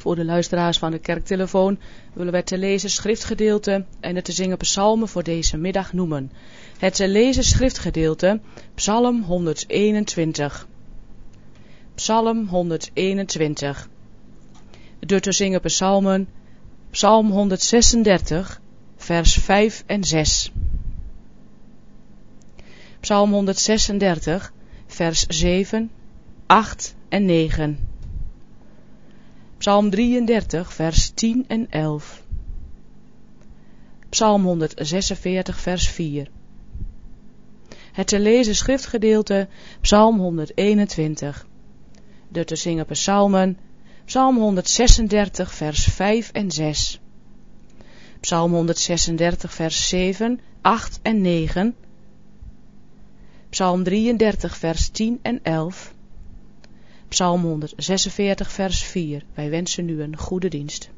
voor de luisteraars van de kerktelefoon willen wij te lezen schriftgedeelte en het te zingen psalmen voor deze middag noemen. Het te lezen schriftgedeelte, Psalm 121. Psalm 121. De te zingen psalmen, Psalm 136, vers 5 en 6. Psalm 136, vers 7, 8 en 9. Psalm 33, vers 10 en 11. Psalm 146, vers 4. Het te lezen schriftgedeelte, Psalm 121. De te zingen psalmen, Psalm 136, vers 5 en 6. Psalm 136, vers 7, 8 en 9. Psalm 33, vers 10 en 11. Psalm 146, vers 4. Wij wensen u een goede dienst.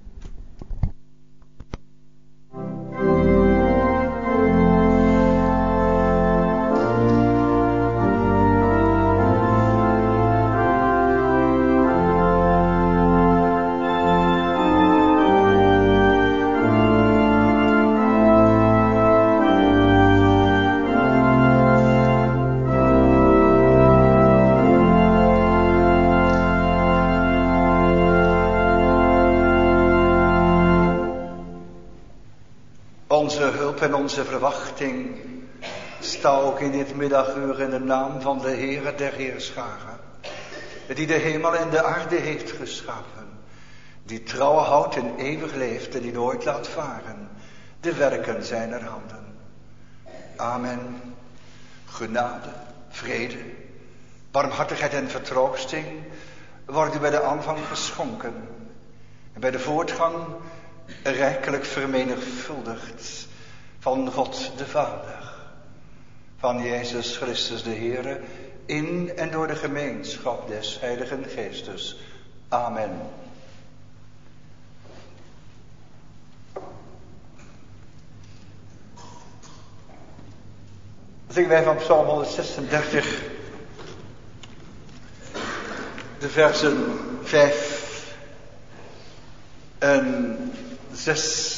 Onze hulp en onze verwachting sta ook in dit middaguur in de naam van de Heere der Heerscharen, die de hemel en de aarde heeft geschapen, die trouw houdt en eeuwig leeft en die nooit laat varen de werken zijner handen. Amen. Genade, vrede, barmhartigheid en vertroosting worden bij de aanvang geschonken en bij de voortgang rijkelijk vermenigvuldigd van God de Vader, van Jezus Christus de Heere, in en door de gemeenschap des Heiligen Geestes. Amen. Zingen wij van Psalm 136, de versen 5 en 6.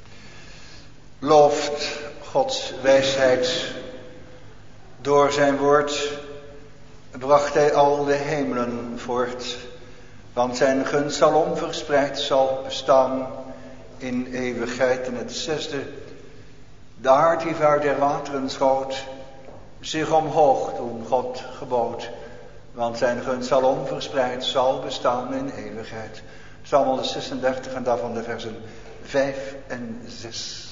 Looft Gods wijsheid. Door zijn woord bracht hij al de hemelen voort. Want zijn gunst zal onverspreid zal bestaan in eeuwigheid. En het 6e. De aard die uit der wateren schoot, zich omhoog toen God gebood. Want zijn gunst zal onverspreid zal bestaan in eeuwigheid. Psalm 136 en daarvan de versen 5 en 6.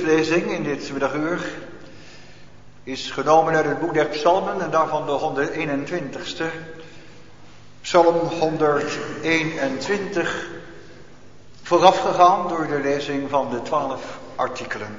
schriftlezing in dit middaguur is genomen uit het boek der Psalmen en daarvan de 121ste. Psalm 121, voorafgegaan door de lezing van de 12 artikelen.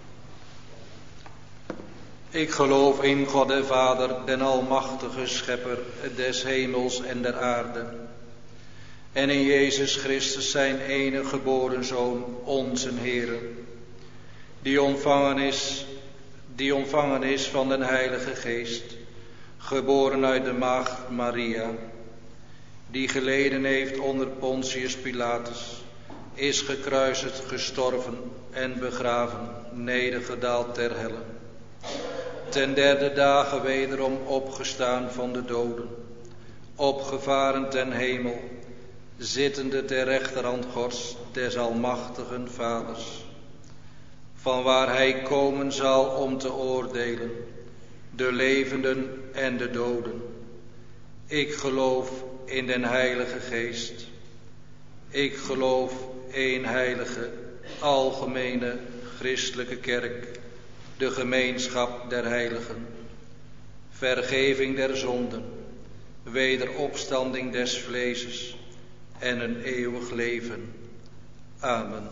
Ik geloof in God de Vader, den almachtige schepper des hemels en der aarde. En in Jezus Christus zijn enige geboren Zoon, onze Heere, die ontvangen is van den Heilige Geest, geboren uit de maagd Maria, die geleden heeft onder Pontius Pilatus, is gekruisigd, gestorven en begraven, nedergedaald ter helle. Ten derde dagen wederom opgestaan van de doden, opgevaren ten hemel, zittende ter rechterhand Gods des almachtigen Vaders, vanwaar hij komen zal om te oordelen, de levenden en de doden. Ik geloof in den Heilige Geest. Ik geloof één heilige, algemene, christelijke kerk, de gemeenschap der heiligen, vergeving der zonden, wederopstanding des vleeses en een eeuwig leven. Amen.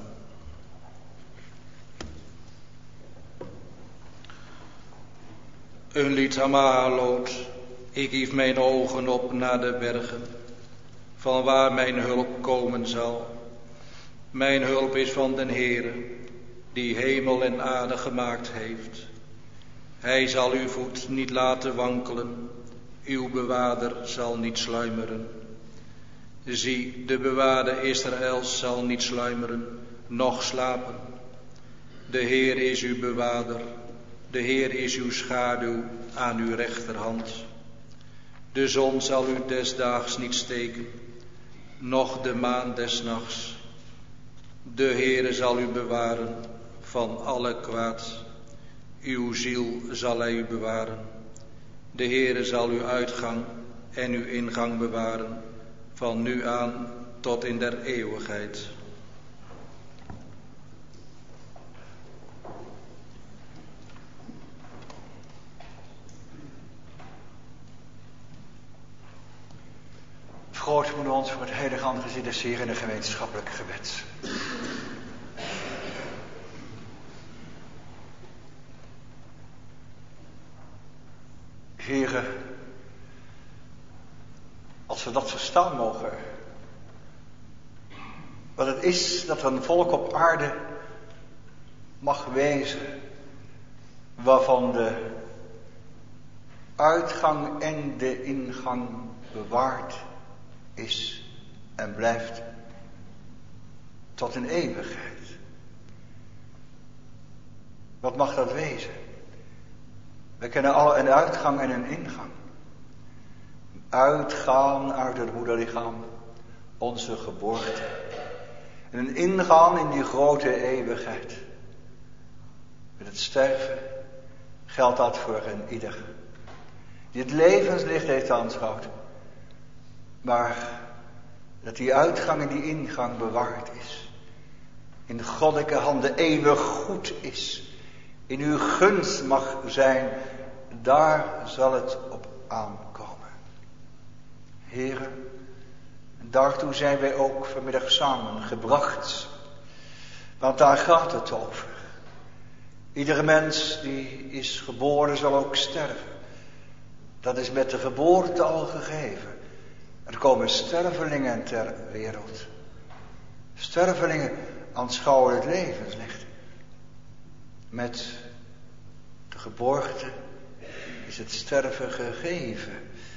Een lied Hamaloot, ik hief mijn ogen op naar de bergen, van waar mijn hulp komen zal. Mijn hulp is van den Heere, die hemel en aarde gemaakt heeft. Hij zal uw voet niet laten wankelen, uw bewaarder zal niet sluimeren. Zie, de bewaarder Israëls zal niet sluimeren, noch slapen. De Heer is uw bewaarder, de Heer is uw schaduw aan uw rechterhand. De zon zal u des daags niet steken, noch de maan des nachts. De Heere zal u bewaren van alle kwaad. Uw ziel zal hij u bewaren. De Heere zal uw uitgang en uw ingang bewaren, van nu aan tot in der eeuwigheid. Vergroten we ons voor het heilige aangezicht des Heeren in de gemeenschappelijke gebed. Heere, als we dat verstaan mogen, wat het is dat er een volk op aarde mag wezen, waarvan de uitgang en de ingang bewaard is en blijft tot in eeuwigheid. Wat mag dat wezen? We kennen alle een uitgang en een ingang. Uitgaan uit het moederlichaam, onze geboorte. En een ingaan in die grote eeuwigheid. Met het sterven geldt dat voor een ieder die het levenslicht heeft aanschouwd. Maar dat die uitgang en die ingang bewaard is. In de goddelijke handen eeuwig goed is. In uw gunst mag zijn. Daar zal het op aankomen. Heren, daartoe zijn wij ook vanmiddag samengebracht. Want daar gaat het over. Iedere mens die is geboren zal ook sterven. Dat is met de geboorte al gegeven. Er komen stervelingen ter wereld. Stervelingen aanschouwen het levenslicht. Met de geboorte is het sterven gegeven.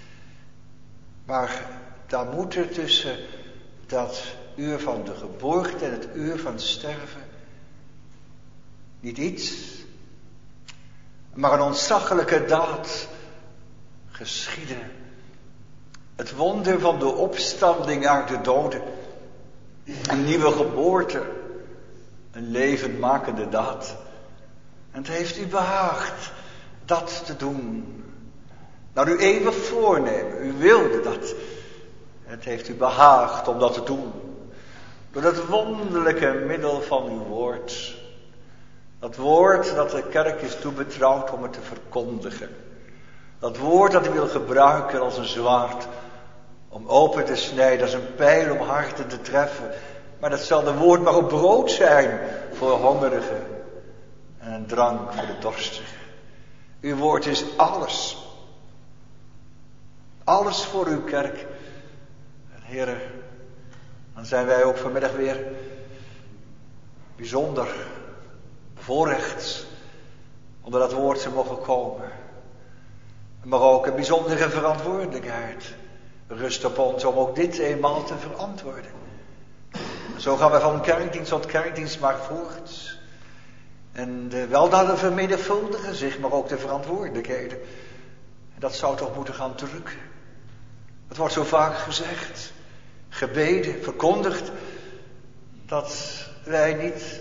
Maar daar moet er tussen dat uur van de geboorte en het uur van het sterven niet iets, maar een ontzaglijke daad geschieden. Het wonder van de opstanding uit de doden. Een nieuwe geboorte. Een levendmakende daad. En het heeft u behaagd dat te doen. Nou, uw eeuwig voornemen. U wilde dat. Het heeft u behaagd om dat te doen. Door dat wonderlijke middel van uw woord. Dat woord dat de kerk is toebetrouwd om het te verkondigen. Dat woord dat u wil gebruiken als een zwaard om open te snijden, als een pijl om harten te treffen. Maar datzelfde woord mag ook brood zijn voor hongerigen en een drank voor de dorstigen. Uw woord is alles. Alles voor uw kerk. En Heere, dan zijn wij ook vanmiddag weer bijzonder bevoorrecht onder dat woord te mogen komen. Maar ook een bijzondere verantwoordelijkheid rust op ons om ook dit eenmaal te verantwoorden. En zo gaan we van kerkdienst tot kerkdienst maar voort. En de weldaden vermenigvuldigen zich, maar ook de verantwoordelijkheden. En dat zou toch moeten gaan drukken. Het wordt zo vaak gezegd, gebeden, verkondigd, dat wij niet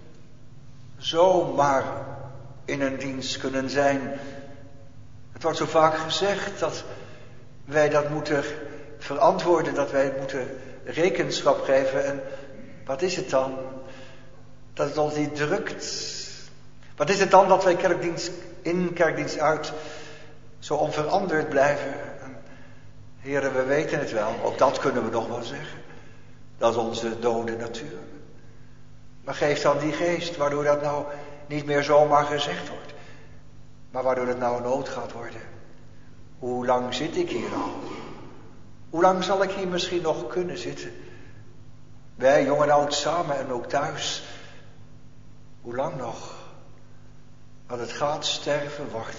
zomaar in een dienst kunnen zijn. Het wordt zo vaak gezegd dat wij dat moeten verantwoorden, dat wij moeten rekenschap geven. En wat is het dan? Dat het ons niet drukt. Wat is het dan dat wij kerkdienst uit zo onveranderd blijven? En, heren, we weten het wel, ook dat kunnen we nog wel zeggen. Dat is onze dode natuur. Maar geef dan die geest, waardoor dat nou niet meer zomaar gezegd wordt. Maar waardoor het nou nood gaat worden. Hoe lang zit ik hier al? Hoe lang zal ik hier misschien nog kunnen zitten? Wij, jong en oud, samen en ook thuis. Hoe lang nog? Want het gaat sterven wachten.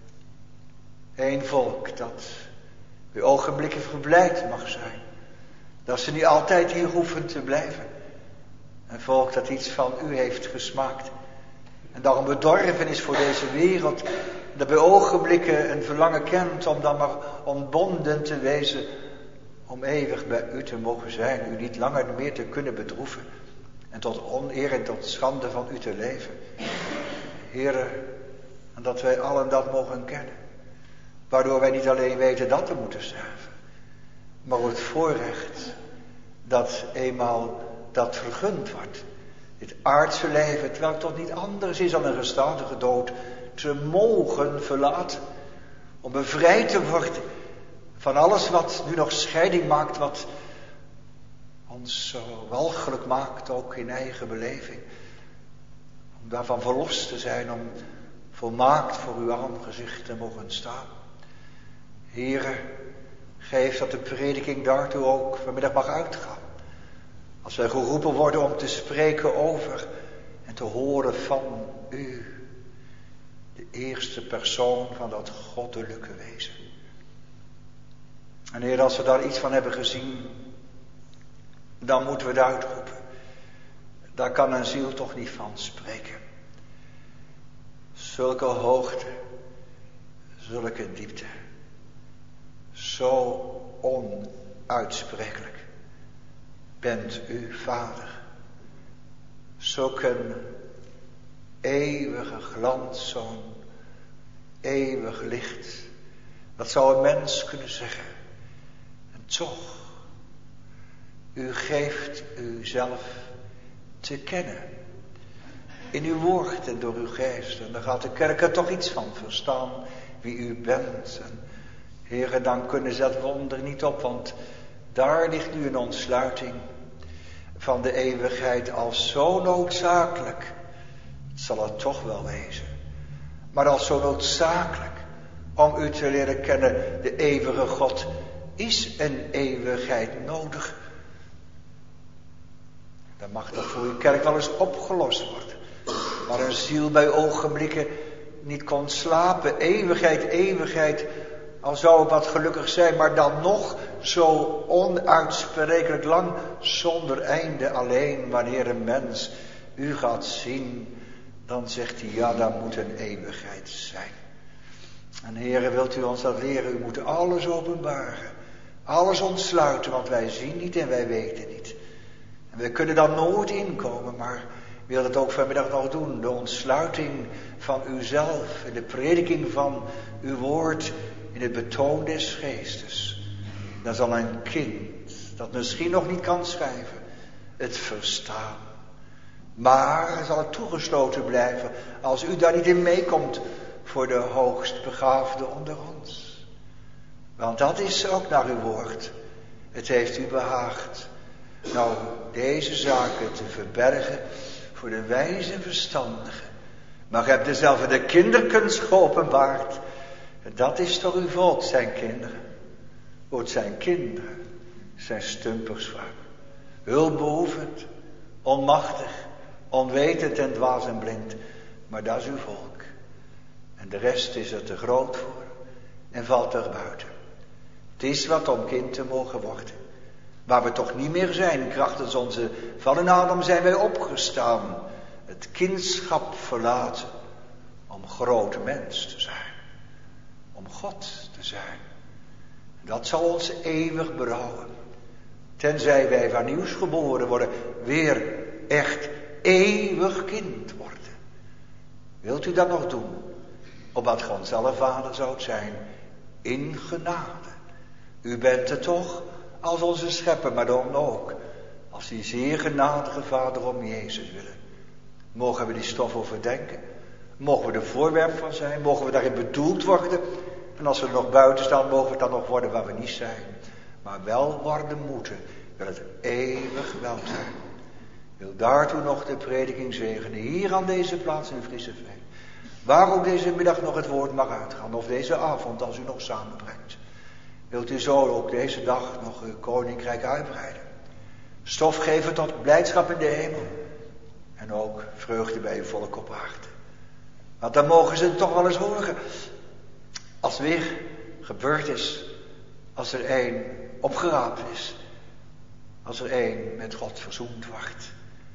Eén volk dat uw ogenblikken verblijd mag zijn. Dat ze niet altijd hier hoeven te blijven. Een volk dat iets van u heeft gesmaakt. En daarom bedorven is voor deze wereld. Dat bij ogenblikken een verlangen kent om dan maar ontbonden te wezen. Om eeuwig bij u te mogen zijn. U niet langer meer te kunnen bedroeven. En tot oneer en tot schande van u te leven. Heere, en dat wij allen dat mogen kennen. Waardoor wij niet alleen weten dat we moeten sterven. Maar ook het voorrecht dat eenmaal dat vergund wordt. Dit aardse leven, terwijl het toch niet anders is dan een gestadige dood, te mogen verlaten. Om bevrijd te worden van alles wat nu nog scheiding maakt, wat ons zo walgelijk maakt, ook in eigen beleving. Om daarvan verlost te zijn, om volmaakt voor uw aangezicht te mogen staan. Heere, geef dat de prediking daartoe ook vanmiddag mag uitgaan. Als wij geroepen worden om te spreken over en te horen van u. De eerste persoon van dat goddelijke wezen. En Heer, als we daar iets van hebben gezien, dan moeten we het uitroepen. Daar kan een ziel toch niet van spreken. Zulke hoogte, zulke diepte. Zo onuitsprekelijk bent u, Vader. Zulke eeuwige glans, zo'n eeuwig licht. Dat zou een mens kunnen zeggen. En toch, u geeft uzelf te kennen. In uw woord en door uw geest. En daar gaat de kerk er toch iets van verstaan wie u bent. En Heere, dan kunnen ze dat wonder niet op, want daar ligt nu een ontsluiting van de eeuwigheid als zo noodzakelijk. Het zal het toch wel wezen. Maar als zo noodzakelijk om u te leren kennen, de eeuwige God, is een eeuwigheid nodig. Dan mag dat voor uw kerk wel eens opgelost worden. Maar een ziel bij ogenblikken niet kon slapen. Eeuwigheid, eeuwigheid. Al zou het wat gelukkig zijn, maar dan nog zo onuitsprekelijk lang zonder einde. Alleen wanneer een mens u gaat zien, dan zegt hij, ja, dat moet een eeuwigheid zijn. En Heere, wilt u ons dat leren? U moet alles openbaren. Alles ontsluiten, want wij zien niet en wij weten niet. En we kunnen dan nooit inkomen, maar wil het ook vanmiddag nog doen. De ontsluiting van uzelf, in de prediking van uw woord, in het betoon des geestes. Dan zal een kind, dat misschien nog niet kan schrijven, het verstaan. Maar zal het toegesloten blijven als u daar niet in meekomt voor de hoogst begaafde onder ons. Want dat is ook naar uw woord. Het heeft u behaagd nou deze zaken te verbergen voor de wijze en verstandigen. Maar gij hebt dezelfde de kinderkunst geopenbaard. En dat is toch uw volk, zijn kinderen. Het zijn kinderen, zijn stumpers vaak. Hulpbehoevend, onmachtig, onwetend en dwaas en blind. Maar dat is uw volk. En de rest is er te groot voor en valt er buiten. Het is wat om kind te mogen worden. Waar we toch niet meer zijn, krachtens onze vallen Adam zijn wij opgestaan. Het kindschap verlaten om grote mens te zijn. Om God te zijn. Dat zal ons eeuwig berouwen. Tenzij wij van nieuws geboren worden, weer echt eeuwig kind worden. Wilt u dat nog doen? Opdat gij ons alle vader zoudt zijn in genade. U bent het toch als onze schepper, maar dan ook als die zeer genadige vader om Jezus willen. Mogen we die stof overdenken? Mogen we er voorwerp van zijn? Mogen we daarin bedoeld worden? En als we er nog buiten staan, mogen we dan nog worden waar we niet zijn. Maar wel worden moeten, wil het eeuwig wel zijn. Wil daartoe nog de prediking zegenen, hier aan deze plaats in Frieseveen. Waar ook deze middag nog het woord mag uitgaan, of deze avond als u nog samenbrengt. Wilt u zo ook deze dag nog uw koninkrijk uitbreiden. Stof geven tot blijdschap in de hemel. En ook vreugde bij uw volk op aarde. Want dan mogen ze het toch wel eens horen. Als het weer gebeurd is. Als er één opgeraapt is. Als er één met God verzoend wordt.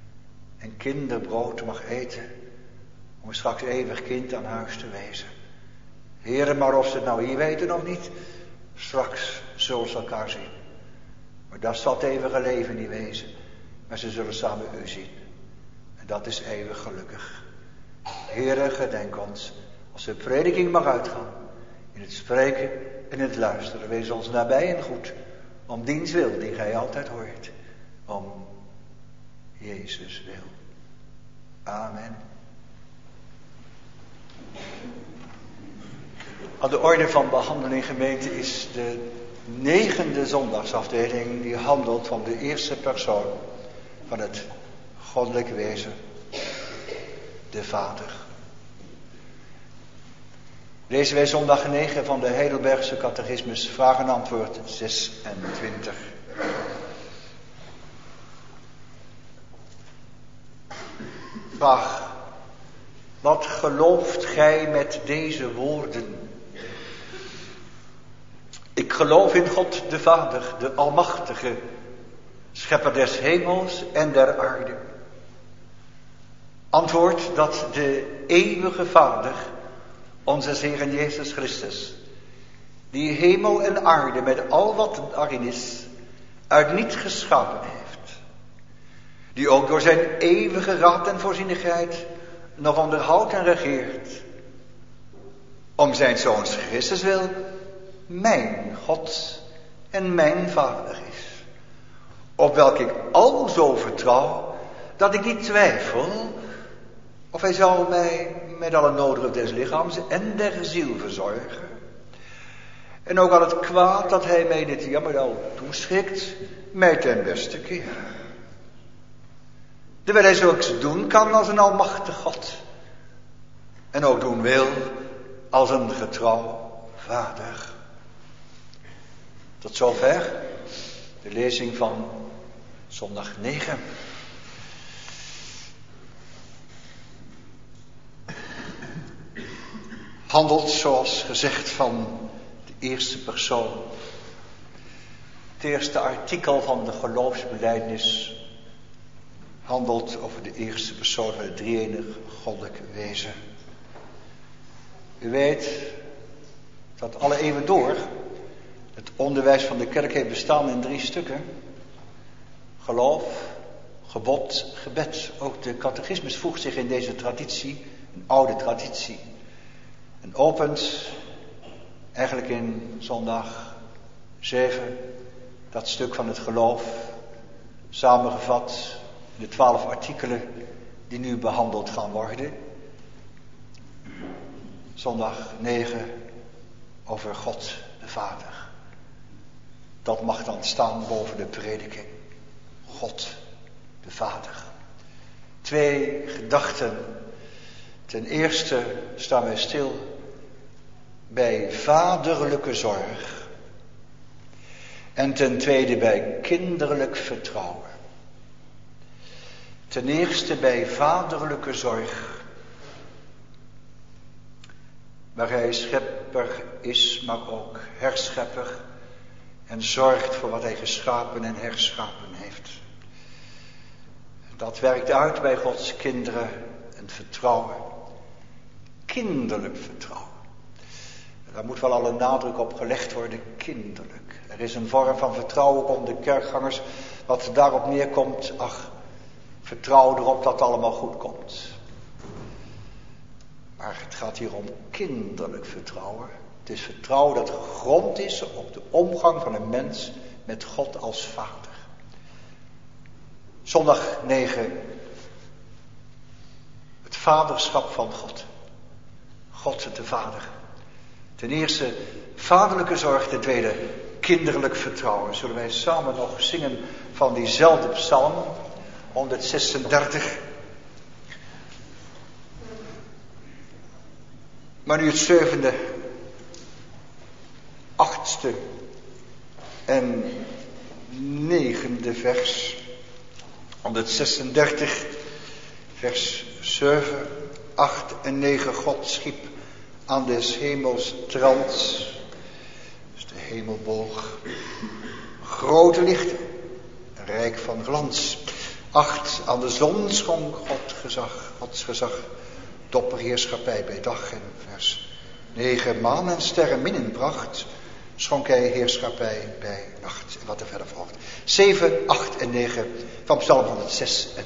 En kinderbrood mag eten. Om straks eeuwig kind aan huis te wezen. Heren, maar of ze het nou hier weten of niet. Straks zullen ze elkaar zien. Maar dat zal het eeuwige leven niet wezen. Maar ze zullen samen u zien. En dat is eeuwig gelukkig. Heere, gedenk ons. Als de prediking mag uitgaan. In het spreken en in het luisteren. Wees ons nabij en goed. Om diens wil die gij altijd hoort. Om Jezus wil. Amen. Aan de orde van behandeling gemeente is de 9e zondagsafdeling die handelt van de eerste persoon van het goddelijk wezen, de Vader. Lezen wij zondag 9 van de Heidelbergse catechismus, vraag en antwoord 26. Vraag: wat gelooft gij met deze woorden? Ik geloof in God de Vader, de Almachtige, Schepper des hemels en der aarde. Antwoord dat de eeuwige Vader, onze Heer Jezus Christus, die hemel en aarde met al wat daarin is, uit niet geschapen heeft. Die ook door zijn eeuwige raad en voorzienigheid nog onderhoudt en regeert. Om zijn Zoons Christus wil, mijn God en mijn Vader is. Op welke ik al zo vertrouw, dat ik niet twijfel of hij zal mij met alle nodige des lichaams en der ziel verzorgen. En ook al het kwaad dat hij mij dit jammertal toeschikt, mij ten beste keren. Terwijl hij zulks doen kan als een almachtig God. En ook doen wil als een getrouw Vader. Tot zover de lezing van zondag 9. Handelt zoals gezegd van de eerste persoon. Het eerste artikel van de geloofsbelijdenis handelt over de eerste persoon van het drie-enig goddelijk wezen. U weet dat alle eeuwen door het onderwijs van de kerk heeft bestaan in 3 stukken. Geloof, gebod, gebed. Ook de catechismus voegt zich in deze traditie, een oude traditie. En opent eigenlijk in zondag 7 dat stuk van het geloof, samengevat in de 12 artikelen die nu behandeld gaan worden. Zondag 9 over God de Vader. Dat mag dan staan boven de prediking. God de Vader. 2 gedachten. Ten eerste staan wij stil bij vaderlijke zorg. En ten tweede bij kinderlijk vertrouwen. Ten eerste bij vaderlijke zorg. Waar hij schepper is, maar ook herschepper. En zorgt voor wat hij geschapen en herschapen heeft. Dat werkt uit bij Gods kinderen en vertrouwen. Kinderlijk vertrouwen. Daar moet wel alle nadruk op gelegd worden, kinderlijk. Er is een vorm van vertrouwen onder de kerkgangers. Wat daarop neerkomt, ach, vertrouw erop dat het allemaal goed komt. Maar het gaat hier om kinderlijk vertrouwen. Het is vertrouwen dat gegrond is op de omgang van een mens met God als Vader. Zondag 9. Het vaderschap van God. God de Vader. Ten eerste vaderlijke zorg, ten tweede kinderlijk vertrouwen. Zullen wij samen nog zingen van diezelfde psalm, 136. Maar nu het 7e, 8e en 9e vers. 136, vers 7, 8 en 9. God schiep aan des hemels trant, dus de hemelboog, grote lichten, rijk van glans. 8, aan de zon schonk Gods gezag, dopperheerschappij bij dag. En vers 9, maan en sterren minnenpracht, schonk hij heerschappij bij nacht. En wat er verder volgt. 7, 8 en 9 van Psalm 136.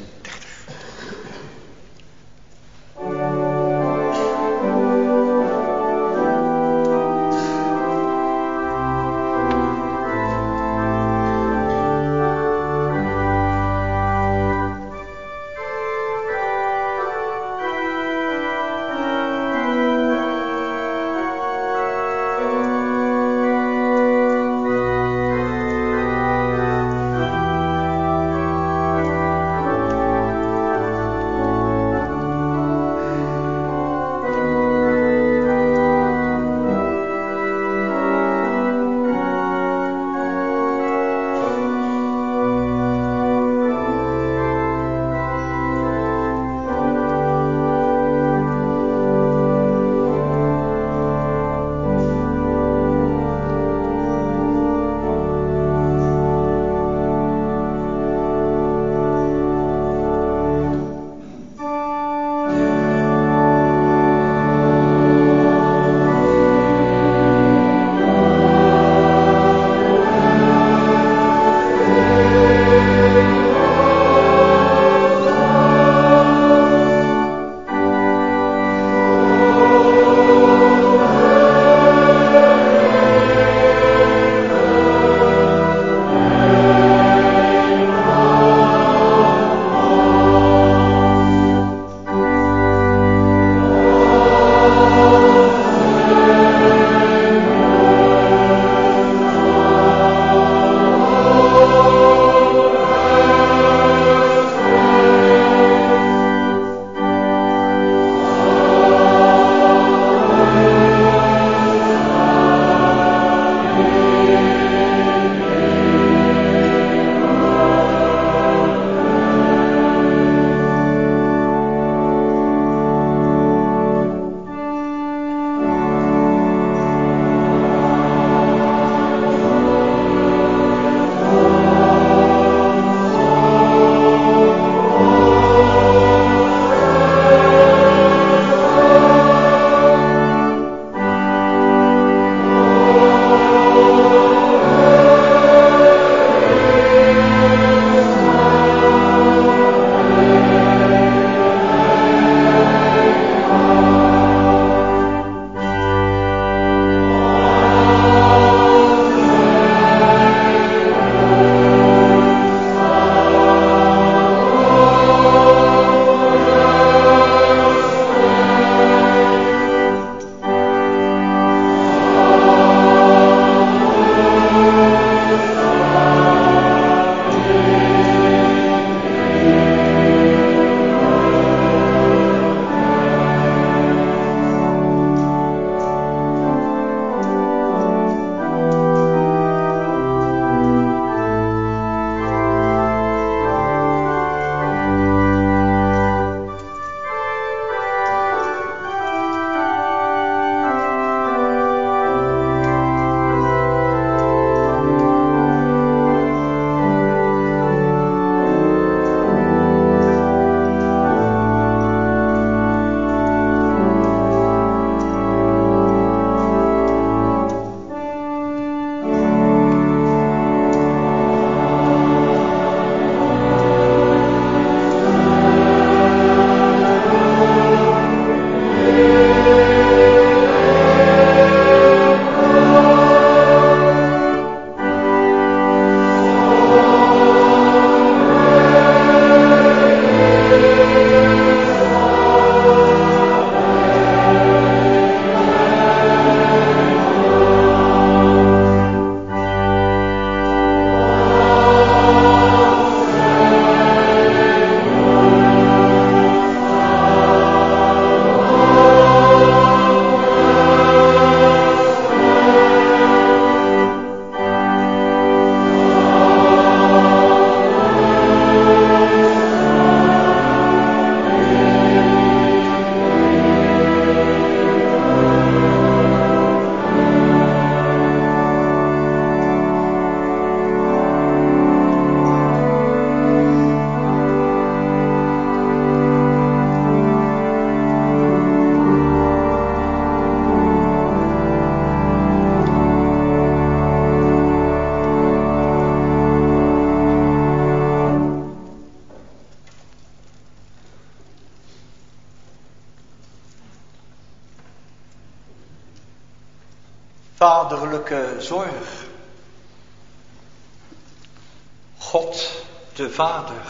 vaderlijke zorg. God de Vader.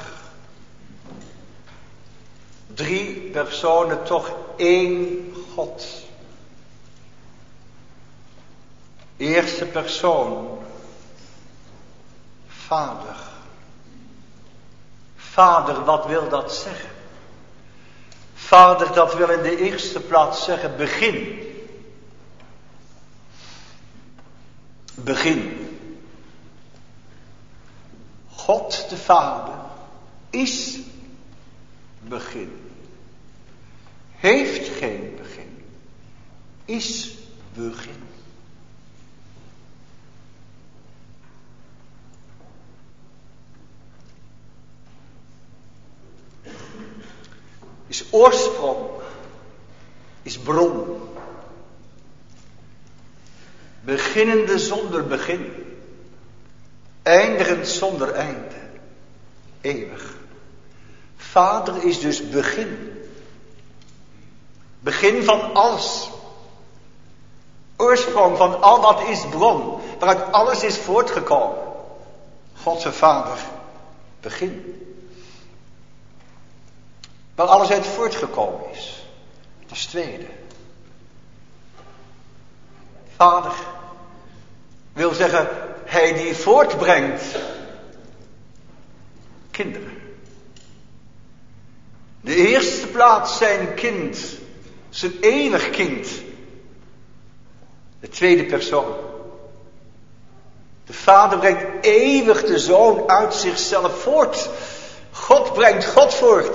3 personen, toch 1 God. Eerste persoon. Vader. Vader, wat wil dat zeggen? Vader, dat wil in de eerste plaats zeggen begin. Begin. God de Vader is begin. Heeft geen begin. Is begin. Is oorsprong. Is bron. Beginnende zonder begin. Eindigend zonder einde. Eeuwig. Vader is dus begin. Begin van alles. Oorsprong van al wat is bron. Waaruit alles is voortgekomen. God de Vader. Begin. Waar alles uit voortgekomen is. Dat is het tweede. Vader wil zeggen, hij die voortbrengt kinderen. De eerste plaats zijn kind, zijn enig kind. De tweede persoon. De Vader brengt eeuwig de Zoon uit zichzelf voort. God brengt God voort.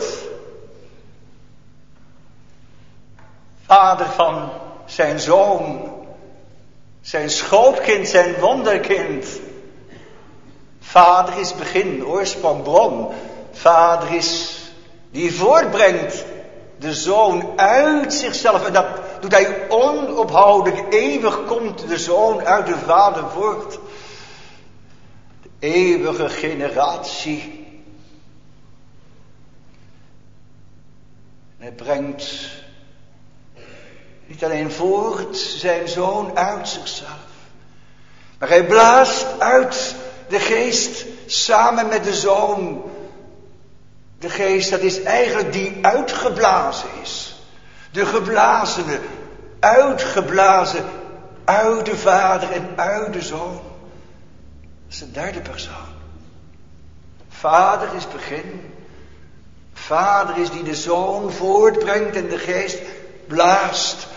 Vader van zijn Zoon. Zijn schootkind, zijn wonderkind. Vader is begin, oorsprong, bron. Vader is die voortbrengt de Zoon uit zichzelf. En dat doet hij onophoudelijk. Eeuwig komt de Zoon uit de Vader voort. De eeuwige generatie. En hij brengt niet alleen voort zijn Zoon uit zichzelf. Maar hij blaast uit de Geest samen met de Zoon. De Geest, dat is eigenlijk die uitgeblazen is. De geblazene, uitgeblazen uit de Vader en uit de Zoon. Dat is de derde persoon. Vader is begin. Vader is die de Zoon voortbrengt en de Geest blaast.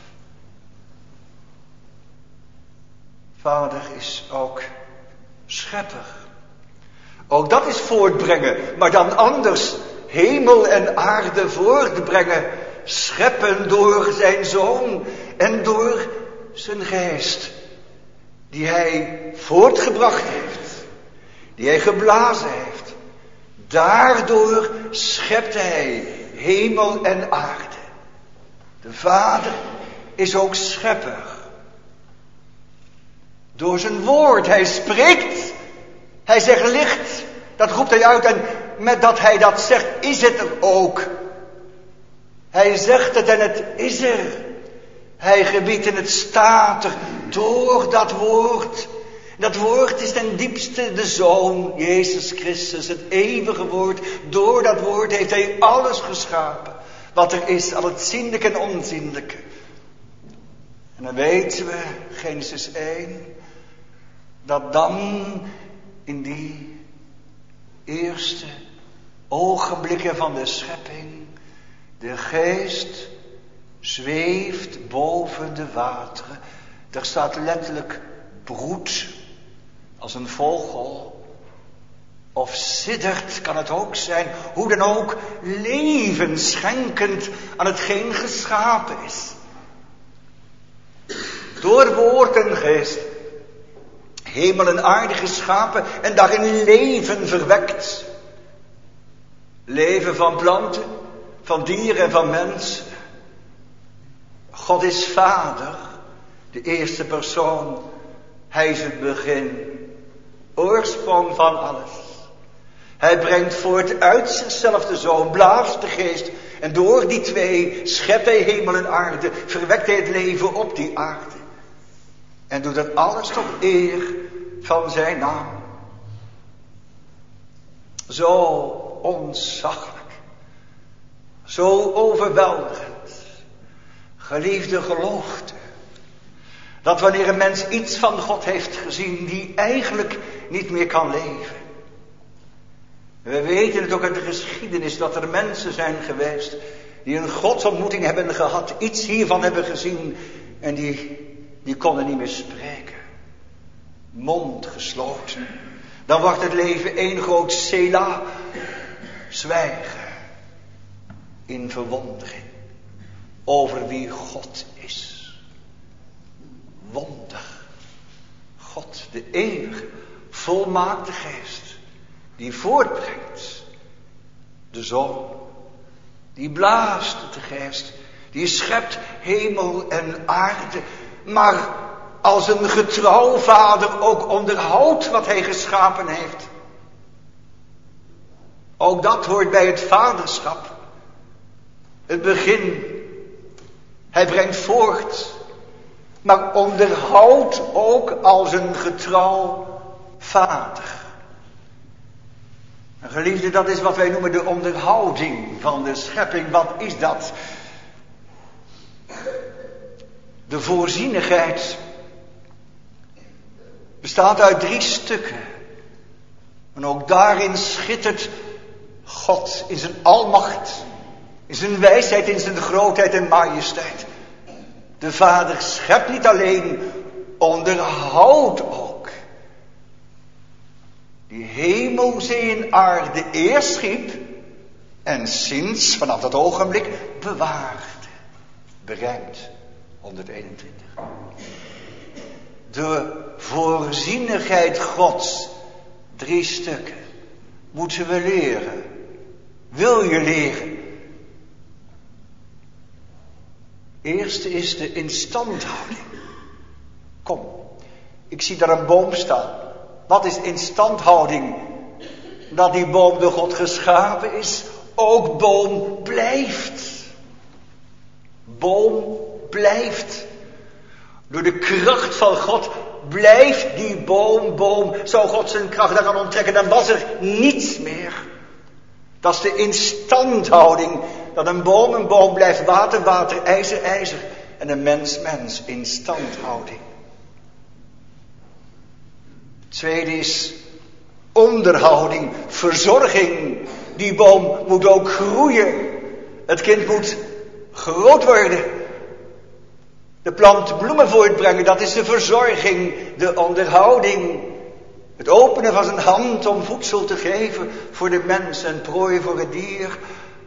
Vader is ook schepper. Ook dat is voortbrengen, maar dan anders. Hemel en aarde voortbrengen. Scheppen door zijn Zoon en door zijn Geest. Die hij voortgebracht heeft. Die hij geblazen heeft. Daardoor schept hij hemel en aarde. De Vader is ook schepper. Door zijn woord, hij spreekt. Hij zegt licht, dat roept hij uit en met dat hij dat zegt is het er ook. Hij zegt het en het is er. Hij gebiedt en het staat er door dat woord. Dat woord is ten diepste de Zoon, Jezus Christus, het eeuwige woord. Door dat woord heeft hij alles geschapen. Wat er is, al het zienlijke en onzienlijke. En dan weten we, Genesis 1, dat dan in die eerste ogenblikken van de schepping de Geest zweeft boven de wateren. Daar staat letterlijk broedt als een vogel. Of siddert kan het ook zijn. Hoe dan ook, leven schenkend aan hetgeen geschapen is. Door woord en geest. Hemel en aarde geschapen en daarin leven verwekt. Leven van planten, van dieren en van mensen. God is Vader, de eerste persoon. Hij is het begin, oorsprong van alles. Hij brengt voort uit zichzelf de Zoon, blaast de Geest. En door die twee schept hij hemel en aarde, verwekt hij het leven op die aarde. En doet dat alles tot eer van zijn naam. Zo ontzaglijk. Zo overweldigend. Geliefde, gelooft u dat wanneer een mens iets van God heeft gezien, die eigenlijk niet meer kan leven. We weten het ook uit de geschiedenis dat er mensen zijn geweest die een godsontmoeting hebben gehad, iets hiervan hebben gezien en die konden niet meer spreken. Mond gesloten. Dan wordt het leven één groot Selah, zwijgen in verwondering over wie God is. Wondig. God, de eeuwige, volmaakte geest, die voortbrengt de zon, die blaast de geest, die schept hemel en aarde, maar als een getrouw vader ook onderhoudt wat hij geschapen heeft. Ook dat hoort bij het vaderschap. Het begin. Hij brengt voort. Maar onderhoudt ook als een getrouw vader. En geliefde, dat is wat wij noemen de onderhouding van de schepping. Wat is dat? De voorzienigheid bestaat uit 3 stukken. En ook daarin schittert God in zijn almacht, in zijn wijsheid, in zijn grootheid en majesteit. De Vader schept niet alleen, onderhoudt ook. Die hemel, zee en aarde eerst schiep en sinds vanaf dat ogenblik bewaart. Berijmd 121. De voorzienigheid Gods, 3 stukken, moeten we leren. Wil je leren? Eerste is de instandhouding. Kom, ik zie daar een boom staan. Wat is instandhouding? Dat die boom door God geschapen is, ook boom blijft. Boom blijft. Door de kracht van God blijft die boom. Zou God zijn kracht daaraan onttrekken, dan was er niets meer. Dat is de instandhouding. Dat een boom blijft, water, ijzer. En een mens, instandhouding. Het tweede is onderhouding, verzorging. Die boom moet ook groeien. Het kind moet groot worden. De plant bloemen voortbrengen, dat is de verzorging, de onderhouding. Het openen van zijn hand om voedsel te geven voor de mens en prooi voor het dier.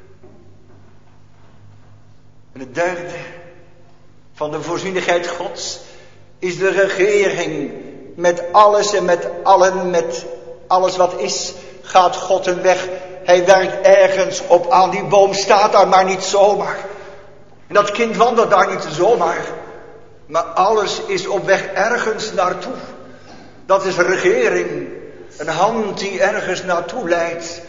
En het derde van de voorzienigheid Gods is de regering. Met alles en met allen, met alles wat is, gaat God een weg. Hij werkt ergens op aan. Die boom staat daar maar niet zomaar. En dat kind wandelt daar niet zomaar. Maar alles is op weg ergens naartoe. Dat is regering. Een hand die ergens naartoe leidt.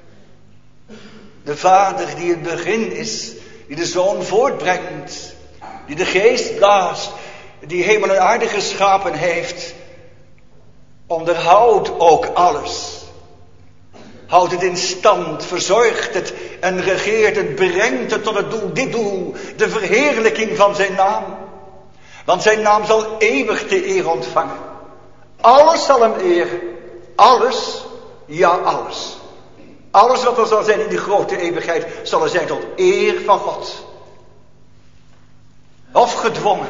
De Vader die het begin is. Die de Zoon voortbrengt. Die de Geest blaast. Die hemel en aarde geschapen heeft. Onderhoudt ook alles. Houdt het in stand, verzorgt het en regeert het, brengt het tot het doel. Dit doel, de verheerlijking van zijn naam. Want zijn naam zal eeuwig de eer ontvangen. Alles zal hem eren. Alles, ja alles. Alles wat er zal zijn in die grote eeuwigheid zal er zijn tot eer van God. Of gedwongen.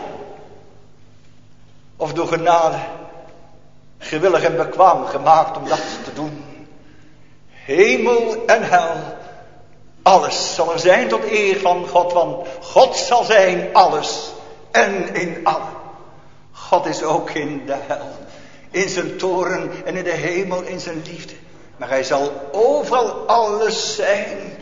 Of door genade. Gewillig en bekwaam gemaakt om dat te doen. Hemel en hel. Alles zal er zijn tot eer van God. Want God zal zijn alles. En in allen. God is ook in de hel. In zijn toren en in de hemel in zijn liefde. Maar hij zal overal alles zijn.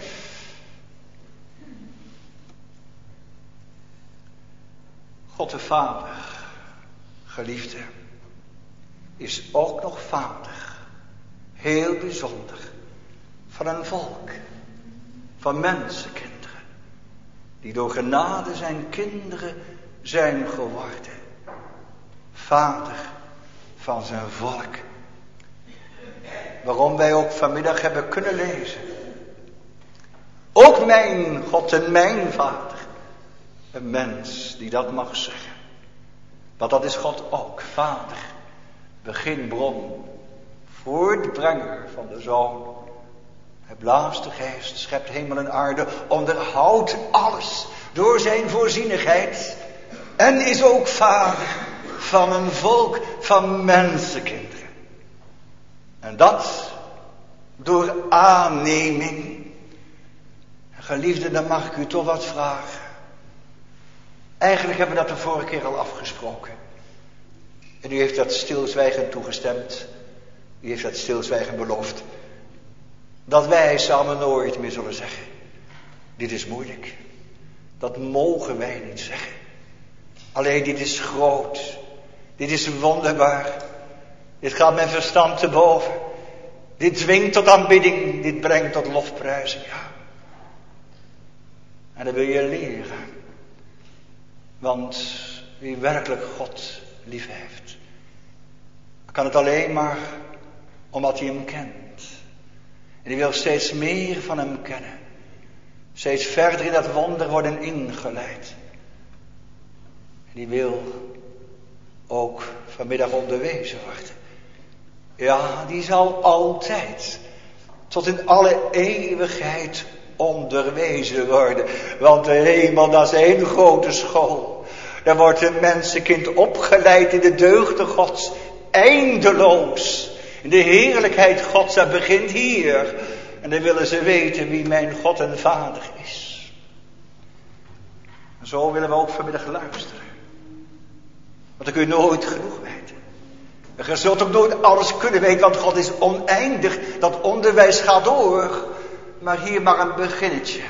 God de Vader, geliefde, is ook nog vader. Heel bijzonder. Van een volk. Van mensenkinderen. Die door genade zijn kinderen zijn geworden. Vader van zijn volk. Waarom wij ook vanmiddag hebben kunnen lezen. Ook mijn God en mijn Vader. Een mens die dat mag zeggen. Want dat is God ook. Vader, beginbron, voortbrenger van de Zoon. Hij blaast de geest, schept hemel en aarde, onderhoudt alles door zijn voorzienigheid. En is ook vader van een volk van mensenkinderen. En dat door aanneming. Geliefde, dan mag ik u toch wat vragen. Eigenlijk hebben we dat de vorige keer al afgesproken. En u heeft dat stilzwijgend toegestemd. U heeft dat stilzwijgend beloofd. Dat wij samen nooit meer zullen zeggen. Dit is moeilijk. Dat mogen wij niet zeggen. Alleen dit is groot. Dit is wonderbaar. Dit gaat mijn verstand te boven. Dit dwingt tot aanbidding. Dit brengt tot lofprijzing. Ja. En dat wil je leren. Want wie werkelijk God lief heeft, kan het alleen maar omdat hij hem kent. En die wil steeds meer van hem kennen. Steeds verder in dat wonder worden ingeleid. En die wil ook vanmiddag onderwezen worden. Ja, die zal altijd tot in alle eeuwigheid onderwezen worden. Want de hemel, dat is één grote school. Daar wordt een mensenkind opgeleid in de deugden Gods. Eindeloos. In de heerlijkheid Gods, dat begint hier. En dan willen ze weten wie mijn God en Vader is. En zo willen we ook vanmiddag luisteren. Want dan kun je nooit genoeg weten. En je zult ook nooit alles kunnen weten, want God is oneindig. Dat onderwijs gaat door. Maar hier maar een beginnetje.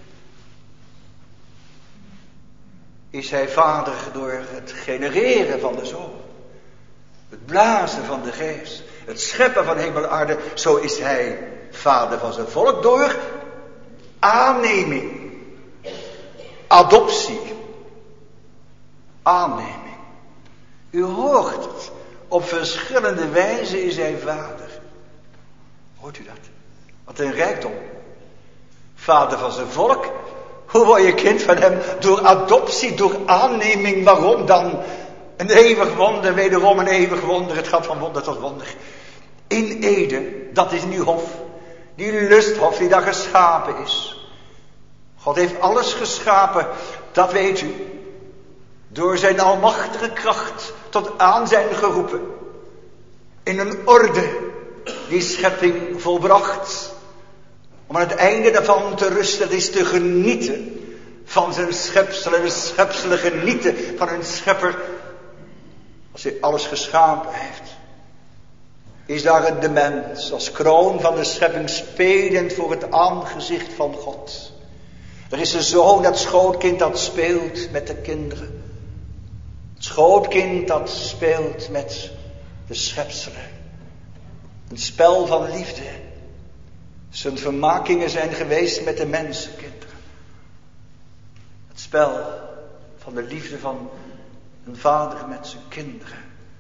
Is hij vader door het genereren van de Zoon. Het blazen van de geest. Het scheppen van hemel en aarde. Zo is hij vader van zijn volk door aanneming. Adoptie. Aanneming. U hoort het. Op verschillende wijzen is hij vader. Hoort u dat? Wat een rijkdom. Vader van zijn volk. Hoe word je kind van hem? Door adoptie, door aanneming. Waarom dan? Een eeuwig wonder, wederom een eeuwig wonder. Het gaat van wonder tot wonder. In Eden, dat is nu hof. Die lusthof die daar geschapen is. God heeft alles geschapen, dat weet u. Door zijn almachtige kracht tot aan zijn geroepen. In een orde die schepping volbracht. Om aan het einde daarvan te rusten, dat is te genieten van zijn schepselen. En de schepselen genieten van hun schepper. Als hij alles geschapen heeft. Is daar de mens als kroon van de schepping spelend voor het aangezicht van God. Er is de zoon, dat schootkind dat speelt met de kinderen. Het schootkind dat speelt met de schepselen. Een spel van liefde. Zijn vermakingen zijn geweest met de mensenkinderen. Het spel van de liefde van een vader met zijn kinderen.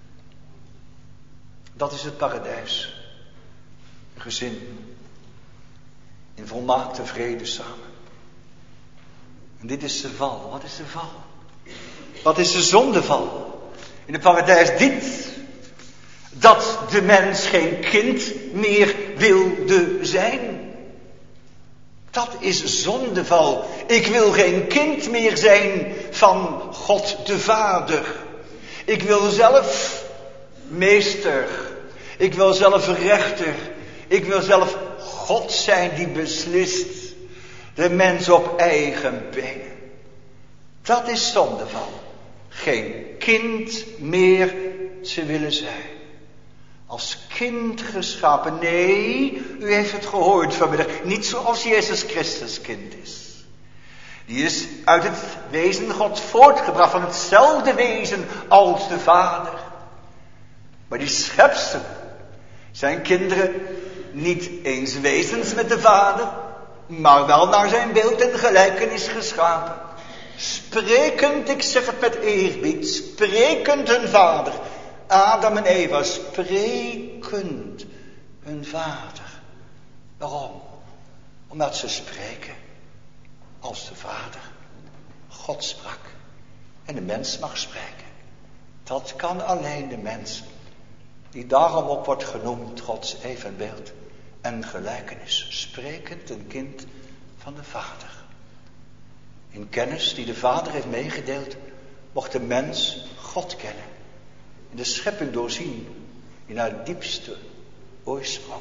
Dat is het paradijs. Een gezin. In volmaakte vrede samen. En dit is de val. Wat is de val? Wat is de zondeval? In het paradijs dit. Dat de mens geen kind meer wilde zijn. Dat is zondeval. Ik wil geen kind meer zijn van God de Vader. Ik wil zelf meester. Ik wil zelf rechter. Ik wil zelf God zijn die beslist. De mens op eigen benen. Dat is zondeval. Geen kind meer te willen zijn. Als kind geschapen. Nee, u heeft het gehoord vanmiddag. Niet zoals Jezus Christus kind is. Die is uit het wezen God voortgebracht. Van hetzelfde wezen als de Vader. Maar die schepselen zijn kinderen niet eens wezens met de Vader. Maar wel naar zijn beeld en gelijkenis geschapen. Sprekend, ik zeg het met eerbied. Sprekend hun Vader. Adam en Eva sprekend hun vader. Waarom? Omdat ze spreken als de vader. God sprak en de mens mag spreken. Dat kan alleen de mens, die daarom ook wordt genoemd Gods evenbeeld en gelijkenis. Sprekend een kind van de vader. In kennis die de vader heeft meegedeeld, mocht de mens God kennen. In de schepping doorzien, in haar diepste oorsprong.